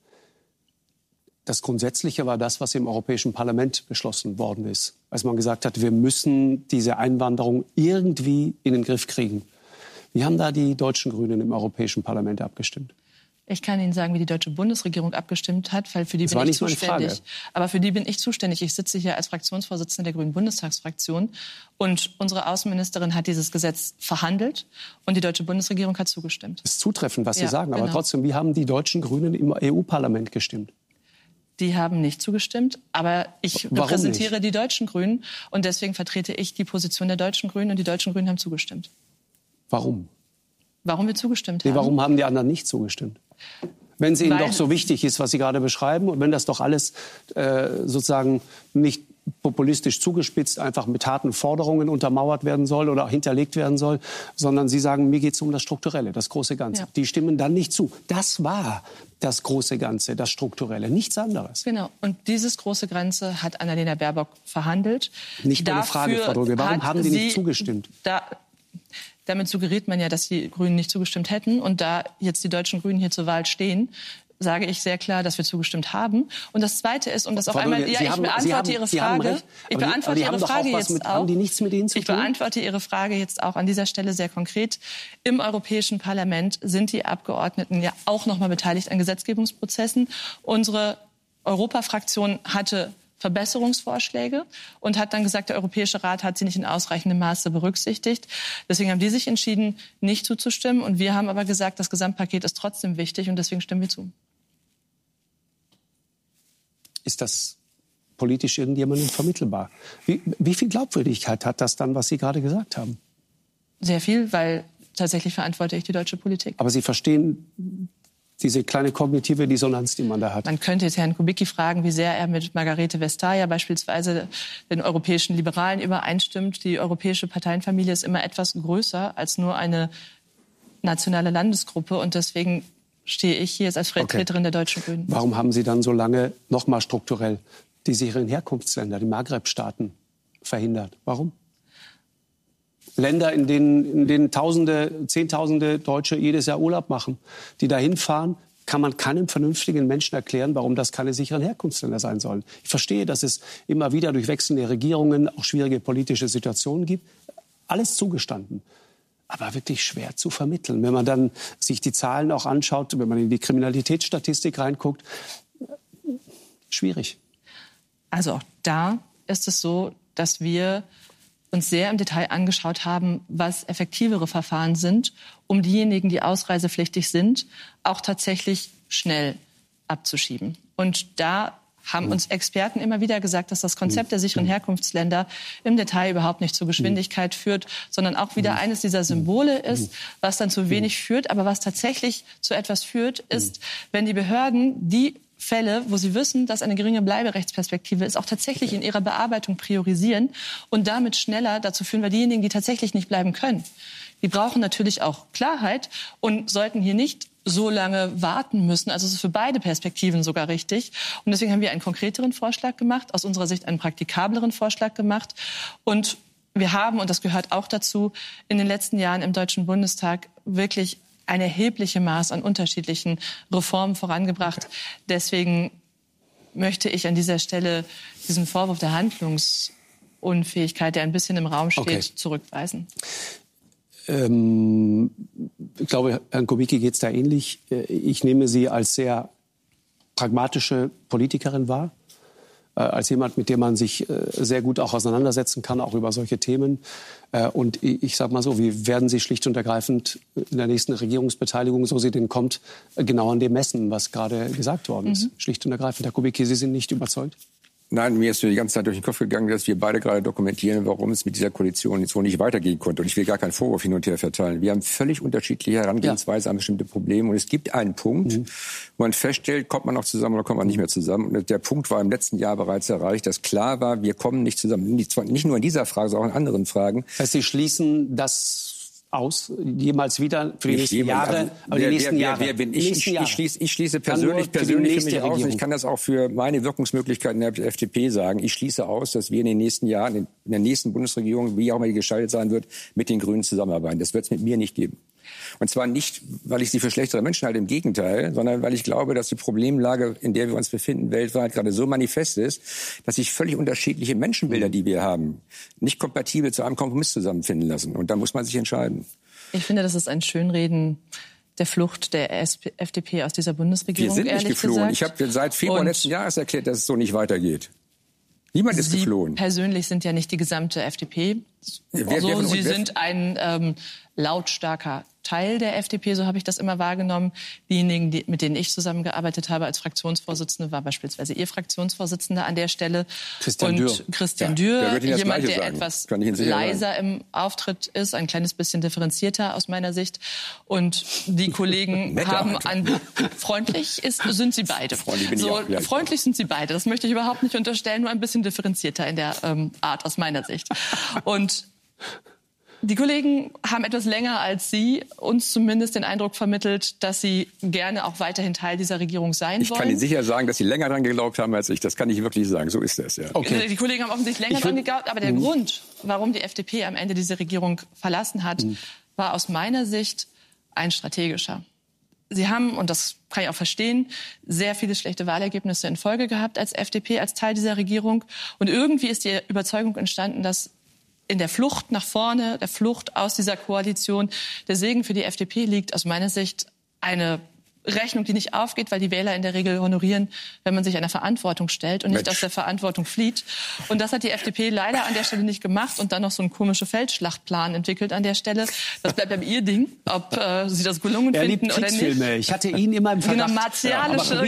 Das Grundsätzliche war das, was im Europäischen Parlament beschlossen worden ist. Als man gesagt hat, wir müssen diese Einwanderung irgendwie in den Griff kriegen. Wie haben da die deutschen Grünen im Europäischen Parlament abgestimmt? Ich kann Ihnen sagen, wie die deutsche Bundesregierung abgestimmt hat, weil für die bin ich zuständig. Aber für die bin ich zuständig. Ich sitze hier als Fraktionsvorsitzende der Grünen Bundestagsfraktion und unsere Außenministerin hat dieses Gesetz verhandelt und die deutsche Bundesregierung hat zugestimmt. Das ist zutreffend, was Sie sagen. Aber trotzdem, wie haben die deutschen Grünen im EU-Parlament gestimmt? Die haben nicht zugestimmt, aber ich repräsentiere die deutschen Grünen und deswegen vertrete ich die Position der deutschen Grünen und die deutschen Grünen haben zugestimmt. Warum? Warum wir zugestimmt haben? Warum haben die anderen nicht zugestimmt? Wenn es Ihnen doch so wichtig ist, was Sie gerade beschreiben, und wenn das doch alles sozusagen nicht populistisch zugespitzt einfach mit harten Forderungen untermauert werden soll oder hinterlegt werden soll, sondern Sie sagen, mir geht es um das Strukturelle, das große Ganze. Ja. Die stimmen dann nicht zu. Das war das große Ganze, das Strukturelle, nichts anderes. Genau. Und dieses große Ganze hat Annalena Baerbock verhandelt. Nicht meine Frage, Frau Drogge. Warum haben Sie nicht zugestimmt? Damit suggeriert man ja, dass die Grünen nicht zugestimmt hätten. Und da jetzt die deutschen Grünen hier zur Wahl stehen, sage ich sehr klar, dass wir zugestimmt haben. Und das Zweite ist, um das auf einmal... Ja, ich beantworte Ihre Frage. Ich beantworte Ihre Frage jetzt auch. Haben die nichts mit Ihnen zu tun? Ich beantworte Ihre Frage jetzt auch an dieser Stelle sehr konkret. Im Europäischen Parlament sind die Abgeordneten ja auch noch mal beteiligt an Gesetzgebungsprozessen. Unsere Europafraktion hatte Verbesserungsvorschläge und hat dann gesagt, der Europäische Rat hat sie nicht in ausreichendem Maße berücksichtigt. Deswegen haben die sich entschieden, nicht zuzustimmen. Und wir haben aber gesagt, das Gesamtpaket ist trotzdem wichtig und deswegen stimmen wir zu. Ist das politisch irgendjemandem vermittelbar? Wie viel Glaubwürdigkeit hat das dann, was Sie gerade gesagt haben? Sehr viel, weil tatsächlich verantworte ich die deutsche Politik. Aber Sie verstehen diese kleine kognitive Dissonanz, die man da hat. Man könnte jetzt Herrn Kubicki fragen, wie sehr er mit Margarete Vestager beispielsweise den europäischen Liberalen übereinstimmt. Die europäische Parteienfamilie ist immer etwas größer als nur eine nationale Landesgruppe. Und deswegen stehe ich hier jetzt als Vertreterin der deutschen Grünen. Warum haben Sie dann so lange noch mal strukturell die sicheren Herkunftsländer, die Maghreb-Staaten, verhindert? Warum? Länder, in denen Zehntausende Deutsche jedes Jahr Urlaub machen, die da hinfahren, kann man keinem vernünftigen Menschen erklären, warum das keine sicheren Herkunftsländer sein sollen. Ich verstehe, dass es immer wieder durch wechselnde Regierungen auch schwierige politische Situationen gibt. Alles zugestanden. Aber wirklich schwer zu vermitteln. Wenn man dann sich die Zahlen auch anschaut, wenn man in die Kriminalitätsstatistik reinguckt, schwierig. Also auch da ist es so, dass wir uns sehr im Detail angeschaut haben, was effektivere Verfahren sind, um diejenigen, die ausreisepflichtig sind, auch tatsächlich schnell abzuschieben. Und da haben uns Experten immer wieder gesagt, dass das Konzept der sicheren Herkunftsländer im Detail überhaupt nicht zur Geschwindigkeit führt, sondern auch wieder eines dieser Symbole ist, was dann zu wenig führt. Aber was tatsächlich zu etwas führt, ist, wenn die Behörden die Fälle, wo sie wissen, dass eine geringe Bleiberechtsperspektive ist, auch tatsächlich in ihrer Bearbeitung priorisieren und damit schneller dazu führen, weil diejenigen, die tatsächlich nicht bleiben können, die brauchen natürlich auch Klarheit und sollten hier nicht so lange warten müssen. Also es ist für beide Perspektiven sogar richtig. Und deswegen haben wir einen konkreteren Vorschlag gemacht, aus unserer Sicht einen praktikableren Vorschlag gemacht. Und wir haben, und das gehört auch dazu, in den letzten Jahren im Deutschen Bundestag wirklich ein erhebliches Maß an unterschiedlichen Reformen vorangebracht. Deswegen möchte ich an dieser Stelle diesen Vorwurf der Handlungsunfähigkeit, der ein bisschen im Raum steht, zurückweisen. Ich glaube, Herrn Kubicki geht es da ähnlich. Ich nehme Sie als sehr pragmatische Politikerin wahr, als jemand, mit dem man sich sehr gut auch auseinandersetzen kann, auch über solche Themen. Und ich sage mal so, wir werden Sie schlicht und ergreifend in der nächsten Regierungsbeteiligung, so sie denn kommt, genau an dem messen, was gerade gesagt worden ist. Schlicht und ergreifend. Herr Kubicki, Sie sind nicht überzeugt? Nein, mir ist die ganze Zeit durch den Kopf gegangen, dass wir beide gerade dokumentieren, warum es mit dieser Koalition jetzt so nicht weitergehen konnte. Und ich will gar keinen Vorwurf hin und her verteilen. Wir haben völlig unterschiedliche Herangehensweise an bestimmte Probleme. Und es gibt einen Punkt, wo man feststellt, kommt man noch zusammen oder kommt man nicht mehr zusammen. Und der Punkt war im letzten Jahr bereits erreicht, dass klar war, wir kommen nicht zusammen. Nicht nur in dieser Frage, sondern auch in anderen Fragen. Das heißt, Sie schließen das aus, jemals wieder für die nächsten Jahre? Wer bin ich? Ich schließe persönlich für mich aus. Ich kann das auch für meine Wirkungsmöglichkeiten in der FDP sagen. Ich schließe aus, dass wir in den nächsten Jahren, in der nächsten Bundesregierung, wie auch immer die gestaltet sein wird, mit den Grünen zusammenarbeiten. Das wird es mit mir nicht geben. Und zwar nicht, weil ich sie für schlechtere Menschen halte, im Gegenteil, sondern weil ich glaube, dass die Problemlage, in der wir uns befinden, weltweit gerade so manifest ist, dass sich völlig unterschiedliche Menschenbilder, die wir haben, nicht kompatibel zu einem Kompromiss zusammenfinden lassen. Und da muss man sich entscheiden. Ich finde, das ist ein Schönreden der Flucht der FDP aus dieser Bundesregierung, wir sind nicht geflohen. Ich habe seit Februar letzten Jahres erklärt, dass es so nicht weitergeht. Niemand ist geflohen. Sie persönlich sind ja nicht die gesamte FDP. Sie sind ein lautstarker Teil der FDP, so habe ich das immer wahrgenommen. Diejenigen, mit denen ich zusammengearbeitet habe als Fraktionsvorsitzende, war beispielsweise Ihr Fraktionsvorsitzender an der Stelle. Christian Dürr, jemand, der etwas leiser im Auftritt ist, ein kleines bisschen differenzierter aus meiner Sicht. Und die Kollegen haben freundlich sind sie beide. Freundlich sind sie beide. Das möchte ich überhaupt nicht unterstellen, nur ein bisschen differenzierter in der Art aus meiner Sicht. Und die Kollegen haben etwas länger als Sie uns zumindest den Eindruck vermittelt, dass sie gerne auch weiterhin Teil dieser Regierung sein wollen. Ich kann Ihnen sicher sagen, dass Sie länger daran geglaubt haben als ich. Das kann ich wirklich sagen. So ist das, ja. Okay. Die Kollegen haben offensichtlich länger daran geglaubt. Aber der Grund, warum die FDP am Ende diese Regierung verlassen hat, war aus meiner Sicht ein strategischer. Sie haben, und das kann ich auch verstehen, sehr viele schlechte Wahlergebnisse in Folge gehabt als FDP, als Teil dieser Regierung. Und irgendwie ist die Überzeugung entstanden, dass in der Flucht nach vorne, der Flucht aus dieser Koalition, der Segen für die FDP liegt aus meiner Sicht eine Rechnung, die nicht aufgeht, weil die Wähler in der Regel honorieren, wenn man sich einer Verantwortung stellt und nicht aus der Verantwortung flieht. Und das hat die FDP leider an der Stelle nicht gemacht und dann noch so einen komischen Feldschlachtplan entwickelt an der Stelle. Das bleibt aber Ihr Ding, ob Sie das gelungen finden oder nicht. Ich hatte ihn immer im Verdacht. Martialische,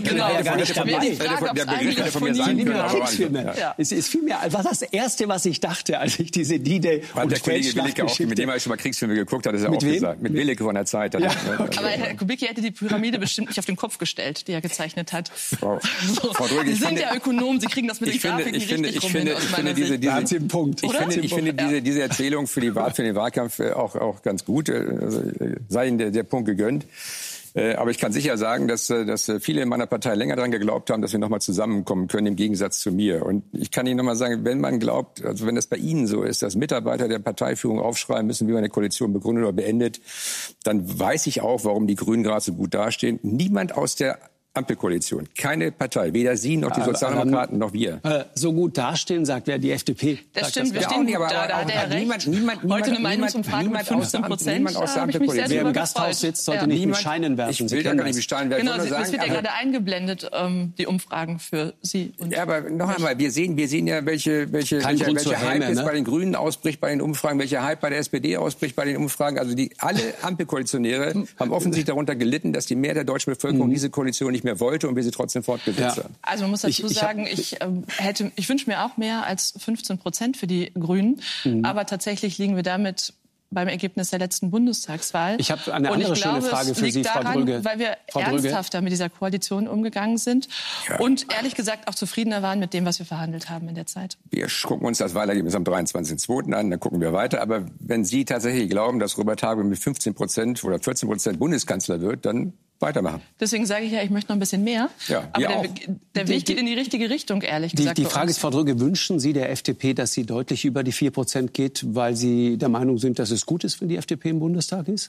Es fiel mir einfach das Erste, was ich dachte, als ich diese Dide und der Kollege Willicke auch, mit dem er schon mal Kriegsfilme geguckt hat, ist er auch gesagt. Mit Willicke von der Zeit. Ja. Aber Herr Kubicki hätte die Pyramide bestimmt nicht auf den Kopf gestellt, die er gezeichnet hat. Frau Dröge, Sie sind ja Ökonom, Sie kriegen das mit den Grafiken richtig rum hin, aus meiner Sicht. Ich finde diese Erzählung für den Wahlkampf auch ganz gut. Also, sei Ihnen der Punkt gegönnt. Aber ich kann sicher sagen, dass viele in meiner Partei länger daran geglaubt haben, dass wir nochmal zusammenkommen können, im Gegensatz zu mir. Und ich kann Ihnen nochmal sagen, wenn man glaubt, also wenn das bei Ihnen so ist, dass Mitarbeiter der Parteiführung aufschreiben müssen, wie man eine Koalition begründet oder beendet, dann weiß ich auch, warum die Grünen gerade so gut dastehen. Niemand aus der Ampelkoalition, keine Partei, weder Sie noch die Sozialdemokraten noch wir. So gut dastehen, sagt wer, die FDP. Das stimmt, wir stehen gut da, da hat er recht. Heute eine Meinungsumfrage mit 15%. Wer im Gasthaus sitzt, sollte nicht mit Steinen werfen. Ich will da gar nicht mit Steinen werfen. Genau, das wird ja gerade eingeblendet, die Umfragen für Sie. Ja, aber noch einmal, wir sehen ja, welche Hype jetzt bei den Grünen ausbricht bei den Umfragen, welcher Hype bei der SPD ausbricht bei den Umfragen. Also alle Ampelkoalitionäre haben offensichtlich darunter gelitten, dass die Mehrheit der deutschen Bevölkerung diese Koalition nicht mehr wollte und wir sie trotzdem fortgesetzt haben. Also man muss dazu sagen, ich wünsche mir auch mehr als 15% für die Grünen. Aber tatsächlich liegen wir damit beim Ergebnis der letzten Bundestagswahl. Ich habe eine andere schöne Frage für Sie, Frau Dröge. Weil wir ernsthafter mit dieser Koalition umgegangen sind und ehrlich gesagt auch zufriedener waren mit dem, was wir verhandelt haben in der Zeit. Wir gucken uns das Wahlergebnis am 23.02. an, dann gucken wir weiter. Aber wenn Sie tatsächlich glauben, dass Robert Habeck mit 15% oder 14% Bundeskanzler wird, dann weitermachen. Deswegen sage ich ja, ich möchte noch ein bisschen mehr. Ja, aber der Weg geht in die richtige Richtung, ehrlich gesagt. Die Frage ist, Frau Dröge, wünschen Sie der FDP, dass sie deutlich über die 4% geht, weil Sie der Meinung sind, dass es gut ist, wenn die FDP im Bundestag ist?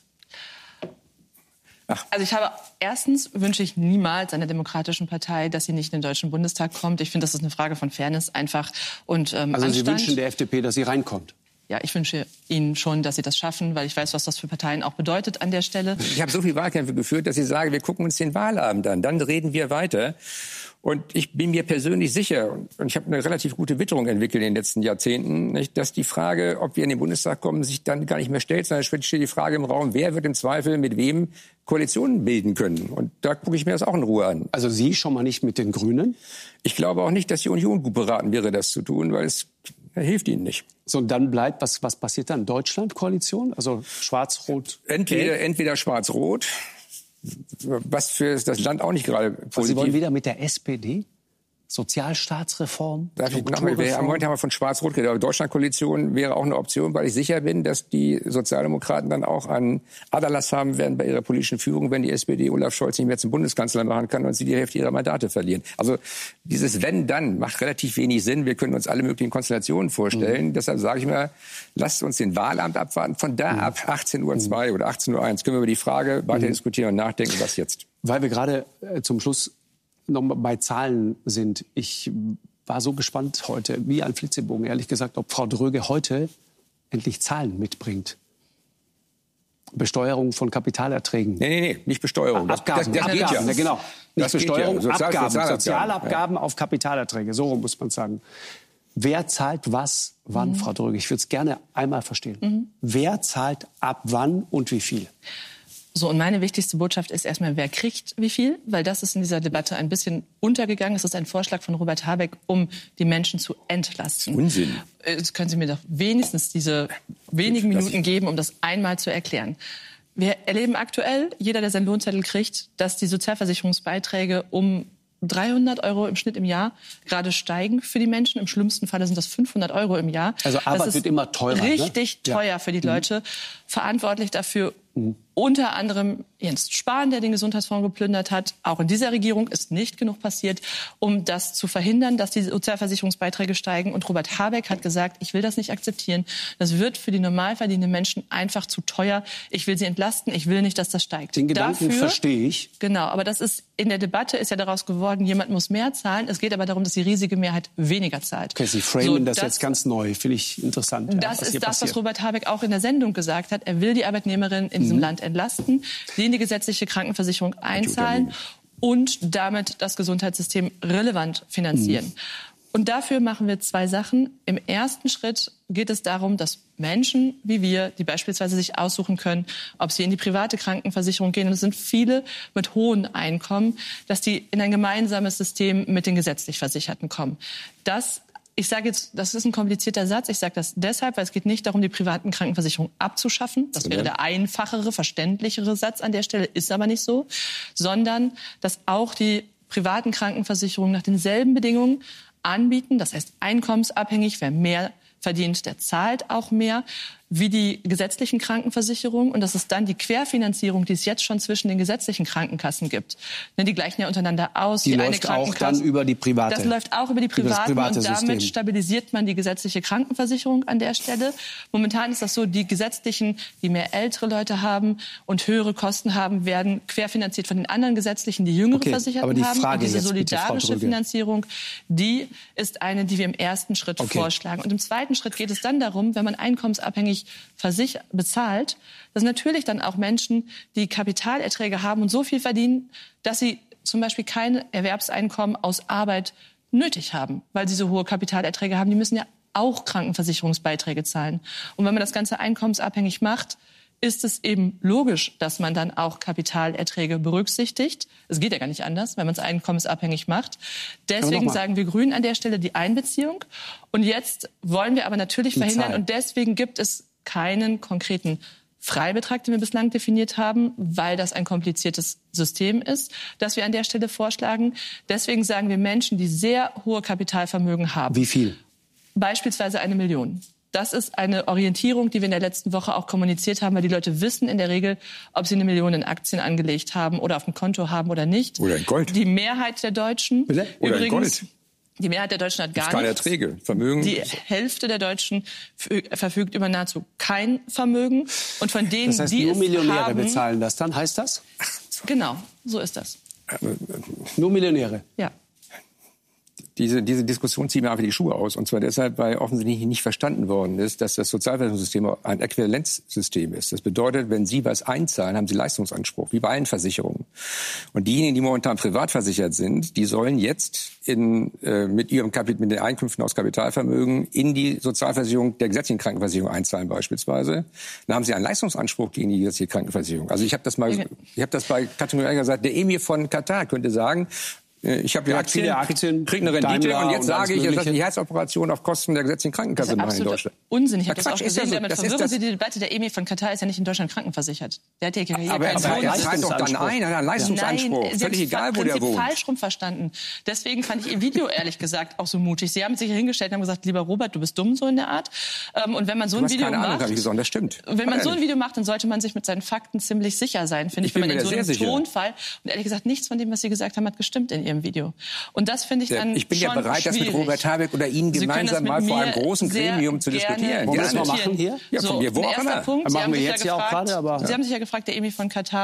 Also erstens wünsche ich niemals einer demokratischen Partei, dass sie nicht in den Deutschen Bundestag kommt. Ich finde, das ist eine Frage von Fairness einfach und Also Anstand. Sie wünschen der FDP, dass sie reinkommt? Ja, ich wünsche Ihnen schon, dass Sie das schaffen, weil ich weiß, was das für Parteien auch bedeutet an der Stelle. Ich habe so viele Wahlkämpfe geführt, dass ich sage, wir gucken uns den Wahlabend an, dann reden wir weiter. Und ich bin mir persönlich sicher, und ich habe eine relativ gute Witterung entwickelt in den letzten Jahrzehnten, nicht, dass die Frage, ob wir in den Bundestag kommen, sich dann gar nicht mehr stellt, sondern steht die Frage im Raum, wer wird im Zweifel mit wem Koalitionen bilden können. Und da gucke ich mir das auch in Ruhe an. Also Sie schon mal nicht mit den Grünen? Ich glaube auch nicht, dass die Union gut beraten wäre, das zu tun, weil es hilft ihnen nicht. So, und dann bleibt, was passiert dann? Deutschland-Koalition? Also schwarz-rot? Entweder schwarz-rot, was für das Land auch nicht gerade positiv. Also Sie wollen wieder mit der SPD? Sozialstaatsreform? Wir haben heute von Schwarz-Rot geredet. Aber Deutschlandkoalition wäre auch eine Option, weil ich sicher bin, dass die Sozialdemokraten dann auch an Aderlass haben werden bei ihrer politischen Führung, wenn die SPD Olaf Scholz nicht mehr zum Bundeskanzler machen kann und sie die Hälfte ihrer Mandate verlieren. Also dieses Wenn-Dann macht relativ wenig Sinn. Wir können uns alle möglichen Konstellationen vorstellen. Deshalb sage ich mal, lasst uns den Wahlamt abwarten. Von da ab 18:02 Uhr oder 18:01 Uhr können wir über die Frage weiter diskutieren und nachdenken, was jetzt. Weil wir gerade zum Schluss noch bei Zahlen sind. Ich war so gespannt heute, wie ein Flitzebogen, ehrlich gesagt, ob Frau Dröge heute endlich Zahlen mitbringt. Besteuerung von Kapitalerträgen. Nee, nicht Besteuerung. Abgaben. Das geht ja. Genau. Nicht Das Besteuerung, ja. Abgaben. Sozialabgaben auf Kapitalerträge. So muss man sagen. Wer zahlt was, wann, Frau Dröge? Ich würde es gerne einmal verstehen. Wer zahlt ab wann und wie viel? So, und meine wichtigste Botschaft ist erstmal, wer kriegt wie viel? Weil das ist in dieser Debatte ein bisschen untergegangen. Es ist ein Vorschlag von Robert Habeck, um die Menschen zu entlasten. Unsinn. Jetzt können Sie mir doch wenigstens diese wenigen Minuten geben, um das einmal zu erklären. Wir erleben aktuell, jeder, der seinen Lohnzettel kriegt, dass die Sozialversicherungsbeiträge um 300 € im Schnitt im Jahr gerade steigen für die Menschen. Im schlimmsten Falle sind das 500 € im Jahr. Also Arbeit wird immer teurer. Richtig teuer für die Leute. Verantwortlich dafür unter anderem Jens Spahn, der den Gesundheitsfonds geplündert hat. Auch in dieser Regierung ist nicht genug passiert, um das zu verhindern, dass die Sozialversicherungsbeiträge steigen. Und Robert Habeck hat gesagt, ich will das nicht akzeptieren. Das wird für die normal verdienenden Menschen einfach zu teuer. Ich will sie entlasten. Ich will nicht, dass das steigt. Den Gedanken verstehe ich. Genau, aber das ist in der Debatte ist ja daraus geworden, jemand muss mehr zahlen. Es geht aber darum, dass die riesige Mehrheit weniger zahlt. Okay, Sie framen das jetzt ganz neu. Finde ich interessant. Das ist das, was Robert Habeck auch in der Sendung gesagt hat. Er will die Arbeitnehmerinnen in diesem Land entlasten, sie in die gesetzliche Krankenversicherung einzahlen und damit das Gesundheitssystem relevant finanzieren. Und dafür machen wir 2 Sachen. Im ersten Schritt geht es darum, dass Menschen wie wir, die beispielsweise sich aussuchen können, ob sie in die private Krankenversicherung gehen, und es sind viele mit hohen Einkommen, dass die in ein gemeinsames System mit den gesetzlich Versicherten kommen. Ich sage jetzt, das ist ein komplizierter Satz. Ich sage das deshalb, weil es geht nicht darum, die privaten Krankenversicherungen abzuschaffen. Das wäre der einfachere, verständlichere Satz an der Stelle, ist aber nicht so. Sondern, dass auch die privaten Krankenversicherungen nach denselben Bedingungen anbieten. Das heißt, einkommensabhängig, wer mehr verdient, der zahlt auch mehr, wie die gesetzlichen Krankenversicherungen. Und das ist dann die Querfinanzierung, die es jetzt schon zwischen den gesetzlichen Krankenkassen gibt. Die gleichen ja untereinander aus. Die läuft auch dann über die private. Das läuft auch über die privaten und damit System. Stabilisiert man die gesetzliche Krankenversicherung an der Stelle. Momentan ist das so, die gesetzlichen, die mehr ältere Leute haben und höhere Kosten haben, werden querfinanziert von den anderen gesetzlichen, die jüngere Versicherten haben. Und diese solidarische Finanzierung, die ist eine, die wir im ersten Schritt vorschlagen. Und im zweiten Schritt geht es dann darum, wenn man einkommensabhängig bezahlt, dass natürlich dann auch Menschen, die Kapitalerträge haben und so viel verdienen, dass sie zum Beispiel kein Erwerbseinkommen aus Arbeit nötig haben, weil sie so hohe Kapitalerträge haben. Die müssen ja auch Krankenversicherungsbeiträge zahlen. Und wenn man das Ganze einkommensabhängig macht, ist es eben logisch, dass man dann auch Kapitalerträge berücksichtigt. Es geht ja gar nicht anders, wenn man es einkommensabhängig macht. Deswegen sagen wir Grünen an der Stelle die Einbeziehung. Und jetzt wollen wir aber natürlich verhindern, und deswegen gibt es keinen konkreten Freibetrag, den wir bislang definiert haben, weil das ein kompliziertes System ist, das wir an der Stelle vorschlagen. Deswegen sagen wir Menschen, die sehr hohe Kapitalvermögen haben. Wie viel? Beispielsweise 1 Million. Das ist eine Orientierung, die wir in der letzten Woche auch kommuniziert haben, weil die Leute wissen in der Regel, ob sie 1 Million in Aktien angelegt haben oder auf dem Konto haben oder nicht. Oder in Gold. Die Mehrheit der Deutschen Oder in Gold. Die Mehrheit der Deutschen hat gar nichts. Erträge, Vermögen. Die Hälfte der Deutschen verfügt über nahezu kein Vermögen. Und von denen, das heißt, die nur Millionäre haben, bezahlen das dann, heißt das? Genau, so ist das. Nur Millionäre? Ja. Diese Diskussion zieht mir einfach die Schuhe aus. Und zwar deshalb, weil offensichtlich nicht verstanden worden ist, dass das Sozialversicherungssystem ein Äquivalenzsystem ist. Das bedeutet, wenn Sie was einzahlen, haben Sie Leistungsanspruch, wie bei allen Versicherungen. Und diejenigen, die momentan privat versichert sind, die sollen jetzt mit den Einkünften aus Kapitalvermögen in die Sozialversicherung der gesetzlichen Krankenversicherung einzahlen beispielsweise. Dann haben Sie einen Leistungsanspruch gegen die gesetzliche Krankenversicherung. Also ich habe das bei Katrin Göring gesagt, der Emir von Katar könnte sagen, ich habe Aktien, kriege eine Rendite und jetzt sage ich, dass ich die Herzoperation auf Kosten der gesetzlichen Krankenkasse mache in Deutschland. Unsinn. Ich habe das auch gesehen. Damit verwirren Sie die Debatte. Der Emir von Katar ist ja nicht in Deutschland krankenversichert. Der hat ja aber er zahlt doch dann ein, er hat einen Leistungsanspruch. Nein, völlig egal, wo der wohnt. Falsch rum verstanden. Deswegen fand ich Ihr Video ehrlich gesagt auch so mutig. Sie haben sich hier hingestellt und haben gesagt, lieber Robert, du bist dumm, so in der Art. Und wenn man so ein Video macht, habe ich gesagt, das stimmt. Wenn man so ein Video macht, dann sollte man sich mit seinen Fakten ziemlich sicher sein, finde ich. Wenn man in so einem Tonfall, und ehrlich gesagt, nichts von dem, was Sie gesagt haben, hat gestimmt in Ihrem Video. Und das finde ich dann Ich bin ja bereit, das mit Robert Habeck oder Ihnen gemeinsam mal vor einem großen Gremium zu diskutieren. Wollen wir das mal machen hier? Ja, von mir, wo auch immer. Machen wir jetzt ja auch gerade. Sie haben sich ja gefragt, der Emir von Katar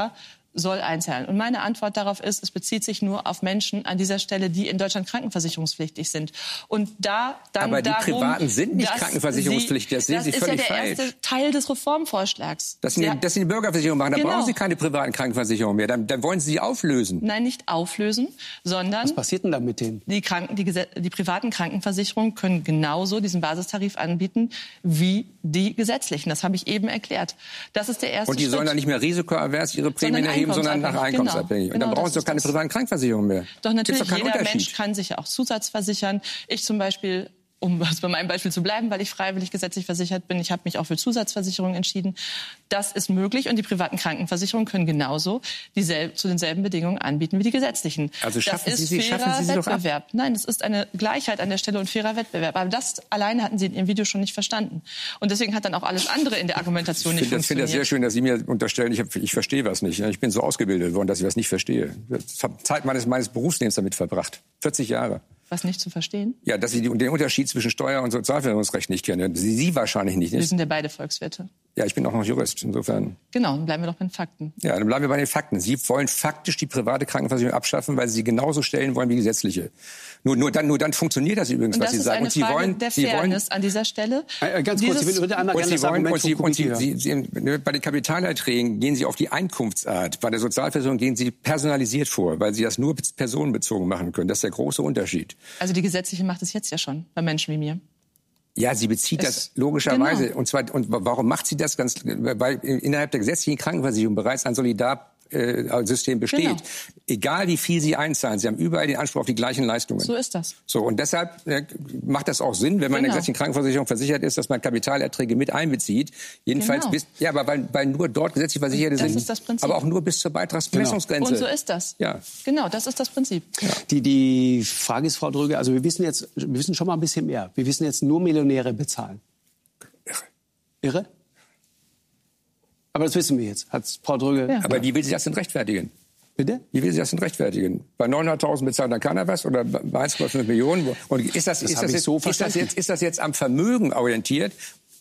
soll einzahlen. Und meine Antwort darauf ist, es bezieht sich nur auf Menschen an dieser Stelle, die in Deutschland krankenversicherungspflichtig sind. Und da dann aber die darum, Privaten sind nicht krankenversicherungspflichtig. Das sehen Sie völlig falsch. Das ist ja der erste Teil des Reformvorschlags. Dass Sie die Bürgerversicherung machen, dann brauchen Sie keine privaten Krankenversicherungen mehr. Dann wollen Sie sie auflösen. Nein, nicht auflösen, sondern... Was passiert denn da mit denen? Die privaten Krankenversicherungen können genauso diesen Basistarif anbieten wie die gesetzlichen. Das habe ich eben erklärt. Das ist der erste Und die sollen dann nicht mehr risikoavers ihre Prämien erheben, sondern nach einkommensabhängig. Und dann brauchen Sie doch keine privaten Krankenversicherungen mehr. Doch natürlich, jeder Mensch kann sich ja auch zusatzversichern. Ich zum Beispiel, um bei meinem Beispiel zu bleiben, weil ich freiwillig gesetzlich versichert bin, ich habe mich auch für Zusatzversicherungen entschieden. Das ist möglich und die privaten Krankenversicherungen können genauso zu denselben Bedingungen anbieten wie die gesetzlichen. Also schaffen Sie sie doch ab. Nein, das ist eine Gleichheit an der Stelle und fairer Wettbewerb. Aber das alleine hatten Sie in Ihrem Video schon nicht verstanden. Und deswegen hat dann auch alles andere in der Argumentation nicht funktioniert. Ich finde das sehr schön, dass Sie mir unterstellen, ich verstehe was nicht. Ich bin so ausgebildet worden, dass ich was nicht verstehe. Ich habe Zeit meines Berufslebens damit verbracht. 40 Jahre. Was nicht zu verstehen? Ja, dass Sie den Unterschied zwischen Steuer- und Sozialversicherungsrecht nicht kennen. Sie wahrscheinlich nicht. Wir sind ja beide Volkswirte. Ja, ich bin auch noch Jurist, insofern. Genau, dann bleiben wir doch bei den Fakten. Ja, dann bleiben wir bei den Fakten. Sie wollen faktisch die private Krankenversicherung abschaffen, weil Sie sie genauso stellen wollen wie die gesetzliche. Nur dann funktioniert das übrigens, was Sie sagen. Und Sie wollen der Fairness an dieser Stelle. Ganz kurz, ich würde einmal gerne das Argument bei den Kapitalerträgen gehen Sie auf die Einkunftsart. Bei der Sozialversicherung gehen Sie personalisiert vor, weil Sie das nur personenbezogen machen können. Das ist der große Unterschied. Also die gesetzliche macht es jetzt ja schon bei Menschen wie mir. Ja, sie bezieht das logischerweise. Genau. Und warum macht sie das? Weil innerhalb der gesetzlichen Krankenversicherung bereits ein Solidarsystem besteht. Genau. Egal wie viel Sie einzahlen, Sie haben überall den Anspruch auf die gleichen Leistungen. So ist das. So, und deshalb macht das auch Sinn, wenn man in der gesetzlichen Krankenversicherung versichert ist, dass man Kapitalerträge mit einbezieht. Jedenfalls aber weil nur dort gesetzlich Versicherte sind. Das ist das Prinzip. Aber auch nur bis zur Beitragsbemessungsgrenze. Und so ist das. Ja. Genau, das ist das Prinzip. Ja. Die Frage ist, Frau Dröge, also wir wissen schon mal ein bisschen mehr. Wir wissen jetzt, nur Millionäre bezahlen. Irre? Aber das wissen wir jetzt, hat Frau Dröge. Ja. Aber wie will sie das denn rechtfertigen? Bitte? Wie will sie das denn rechtfertigen? Bei 900.000 bezahlt dann keiner was oder bei 1,5 Millionen? Und ist das jetzt am Vermögen orientiert?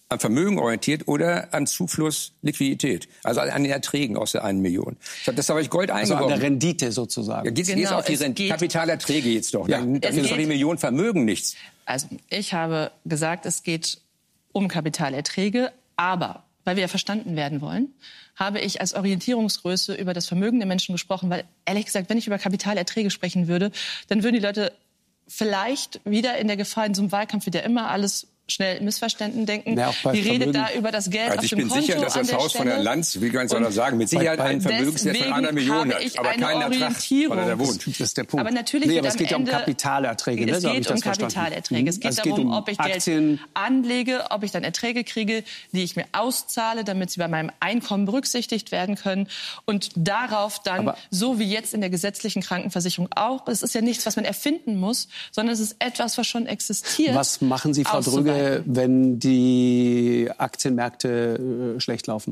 Oder am Zufluss Liquidität, also an den Erträgen aus der 1 Million. Das habe ich Gold eingeworfen. Also an der Rendite sozusagen. Ja, geht's auf die Kapitalerträge jetzt doch. Ja, dann ist doch die Million Vermögen nichts. Also ich habe gesagt, es geht um Kapitalerträge, aber weil wir ja verstanden werden wollen, habe ich als Orientierungsgröße über das Vermögen der Menschen gesprochen, weil ehrlich gesagt, wenn ich über Kapitalerträge sprechen würde, dann würden die Leute vielleicht wieder in der Gefahr in so einem Kampf wieder immer alles schnell Missverständnissen denken. Ja, die redet da über das Geld auf dem Konto. Ich bin sicher, dass das Haus von Herrn Lanz, wie soll er sagen, mit Sicherheit einen Vermögenswert von 1 Million hat, aber keinen Ertrag, weil er da wohnt. Das ist der Punkt. Aber natürlich aber es geht ja um Kapitalerträge. Es geht um Kapitalerträge. Es geht darum, ob ich Geld anlege, ob ich dann Erträge kriege, die ich mir auszahle, damit sie bei meinem Einkommen berücksichtigt werden können. Und darauf dann, so wie jetzt in der gesetzlichen Krankenversicherung auch, es ist ja nichts, was man erfinden muss, sondern es ist etwas, was schon existiert. Was machen Sie, Frau Dröge, wenn die Aktienmärkte schlecht laufen?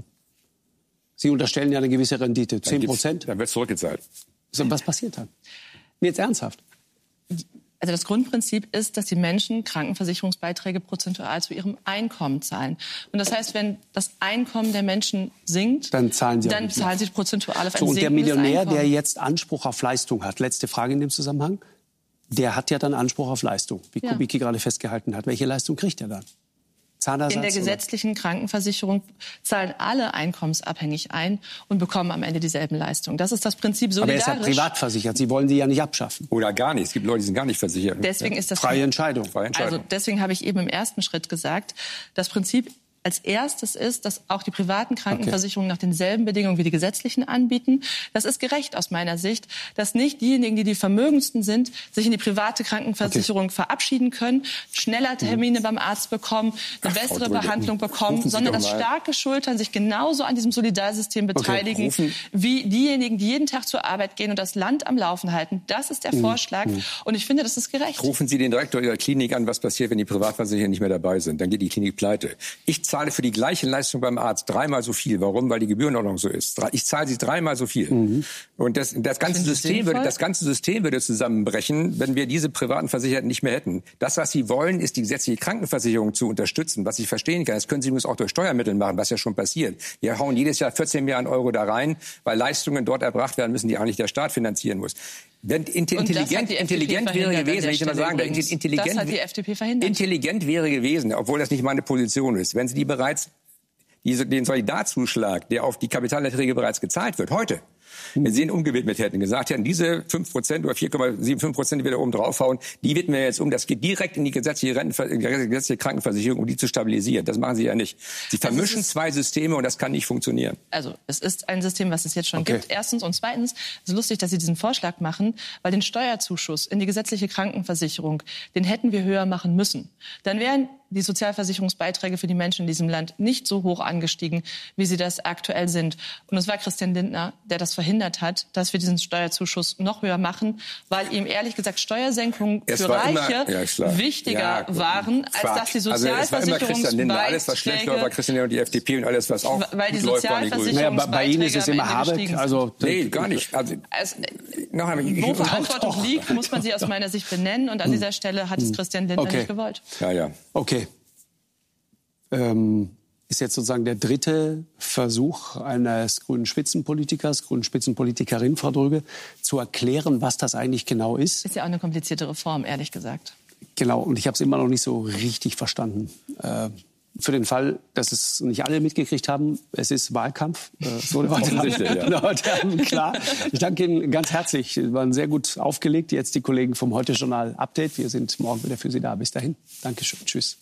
Sie unterstellen ja eine gewisse Rendite, 10%. Dann wird zurückgezahlt. So, was passiert dann? Jetzt ernsthaft. Also das Grundprinzip ist, dass die Menschen Krankenversicherungsbeiträge prozentual zu ihrem Einkommen zahlen. Und das heißt, wenn das Einkommen der Menschen sinkt, dann zahlen sie prozentual auf ein sinkendes Und der Millionär, der jetzt Anspruch auf Leistung hat, letzte Frage in dem Zusammenhang, der hat ja dann Anspruch auf Leistung, wie Kubicki gerade festgehalten hat. Welche Leistung kriegt er dann? Zahnersatz, in der gesetzlichen Krankenversicherung zahlen alle einkommensabhängig ein und bekommen am Ende dieselben Leistungen. Das ist das Prinzip solidarisch. Aber er ist ja privat versichert. Sie wollen die ja nicht abschaffen. Oder gar nicht. Es gibt Leute, die sind gar nicht versichert. Deswegen ist das freie Entscheidung. Also deswegen habe ich eben im ersten Schritt gesagt, das Prinzip als erstes ist, dass auch die privaten Krankenversicherungen nach denselben Bedingungen wie die gesetzlichen anbieten. Das ist gerecht aus meiner Sicht, dass nicht diejenigen, die die vermögendsten sind, sich in die private Krankenversicherung verabschieden können, schneller Termine beim Arzt bekommen, eine bessere Behandlung bekommen, sondern dass starke Schultern sich genauso an diesem Solidarsystem beteiligen, wie diejenigen, die jeden Tag zur Arbeit gehen und das Land am Laufen halten. Das ist der Vorschlag und ich finde, das ist gerecht. Rufen Sie den Direktor Ihrer Klinik an, was passiert, wenn die Privatversicherer nicht mehr dabei sind. Dann geht die Klinik pleite. Ich zahle zahle für die gleiche Leistung beim Arzt 3-mal so viel. Warum? Weil die Gebührenordnung so ist. Ich zahle sie 3-mal so viel. Und das ganze System würde zusammenbrechen, wenn wir diese privaten Versicherten nicht mehr hätten. Das, was sie wollen, ist die gesetzliche Krankenversicherung zu unterstützen, was ich verstehen kann. Das können sie übrigens auch durch Steuermittel machen, was ja schon passiert. Wir hauen jedes Jahr 14 Milliarden Euro da rein, weil Leistungen dort erbracht werden müssen, die eigentlich der Staat finanzieren muss. Wenn intelligent wäre gewesen, wenn ich mal sagen, das hat die FDP verhindert. Intelligent wäre gewesen, obwohl das nicht meine Position ist, wenn sie die bereits den Solidarzuschlag, der auf die Kapitalerträge bereits gezahlt wird, heute, wenn sie ihn umgewidmet hätten, gesagt hätten, diese 5% oder 4,75%, die wir da oben draufhauen, die widmen wir jetzt um. Das geht direkt in die gesetzliche Krankenversicherung, um die zu stabilisieren. Das machen sie ja nicht. Sie vermischen zwei Systeme und das kann nicht funktionieren. Also es ist ein System, was es jetzt schon gibt, erstens. Und zweitens, es ist lustig, dass Sie diesen Vorschlag machen, weil den Steuerzuschuss in die gesetzliche Krankenversicherung, den hätten wir höher machen müssen. Dann wären die Sozialversicherungsbeiträge für die Menschen in diesem Land nicht so hoch angestiegen, wie sie das aktuell sind. Und es war Christian Lindner, der das verhindert hat, dass wir diesen Steuerzuschuss noch höher machen, weil ihm ehrlich gesagt Steuersenkungen für Reiche wichtiger waren, als dass die Sozialversicherungsbeiträge... Alles, was schlecht läuft, war Christian Lindner und die FDP und alles, was auch weil die läuft, waren die Grünen. Bei Ihnen ist es immer Habeck. Nee, gar nicht. Wo Verantwortung liegt, muss man sie aus meiner Sicht benennen. Und an dieser Stelle hat es Christian Lindner nicht gewollt. Ja. Okay. Ist jetzt sozusagen der dritte Versuch eines grünen Spitzenpolitikerin, Frau Dröge, zu erklären, was das eigentlich genau ist. Ist ja auch eine komplizierte Reform, ehrlich gesagt. Genau, und ich habe es immer noch nicht so richtig verstanden. Für den Fall, dass es nicht alle mitgekriegt haben, es ist Wahlkampf. So klar. Ich danke Ihnen ganz herzlich. Sie waren sehr gut aufgelegt. Jetzt die Kollegen vom Heute-Journal Update. Wir sind morgen wieder für Sie da. Bis dahin. Dankeschön. Tschüss.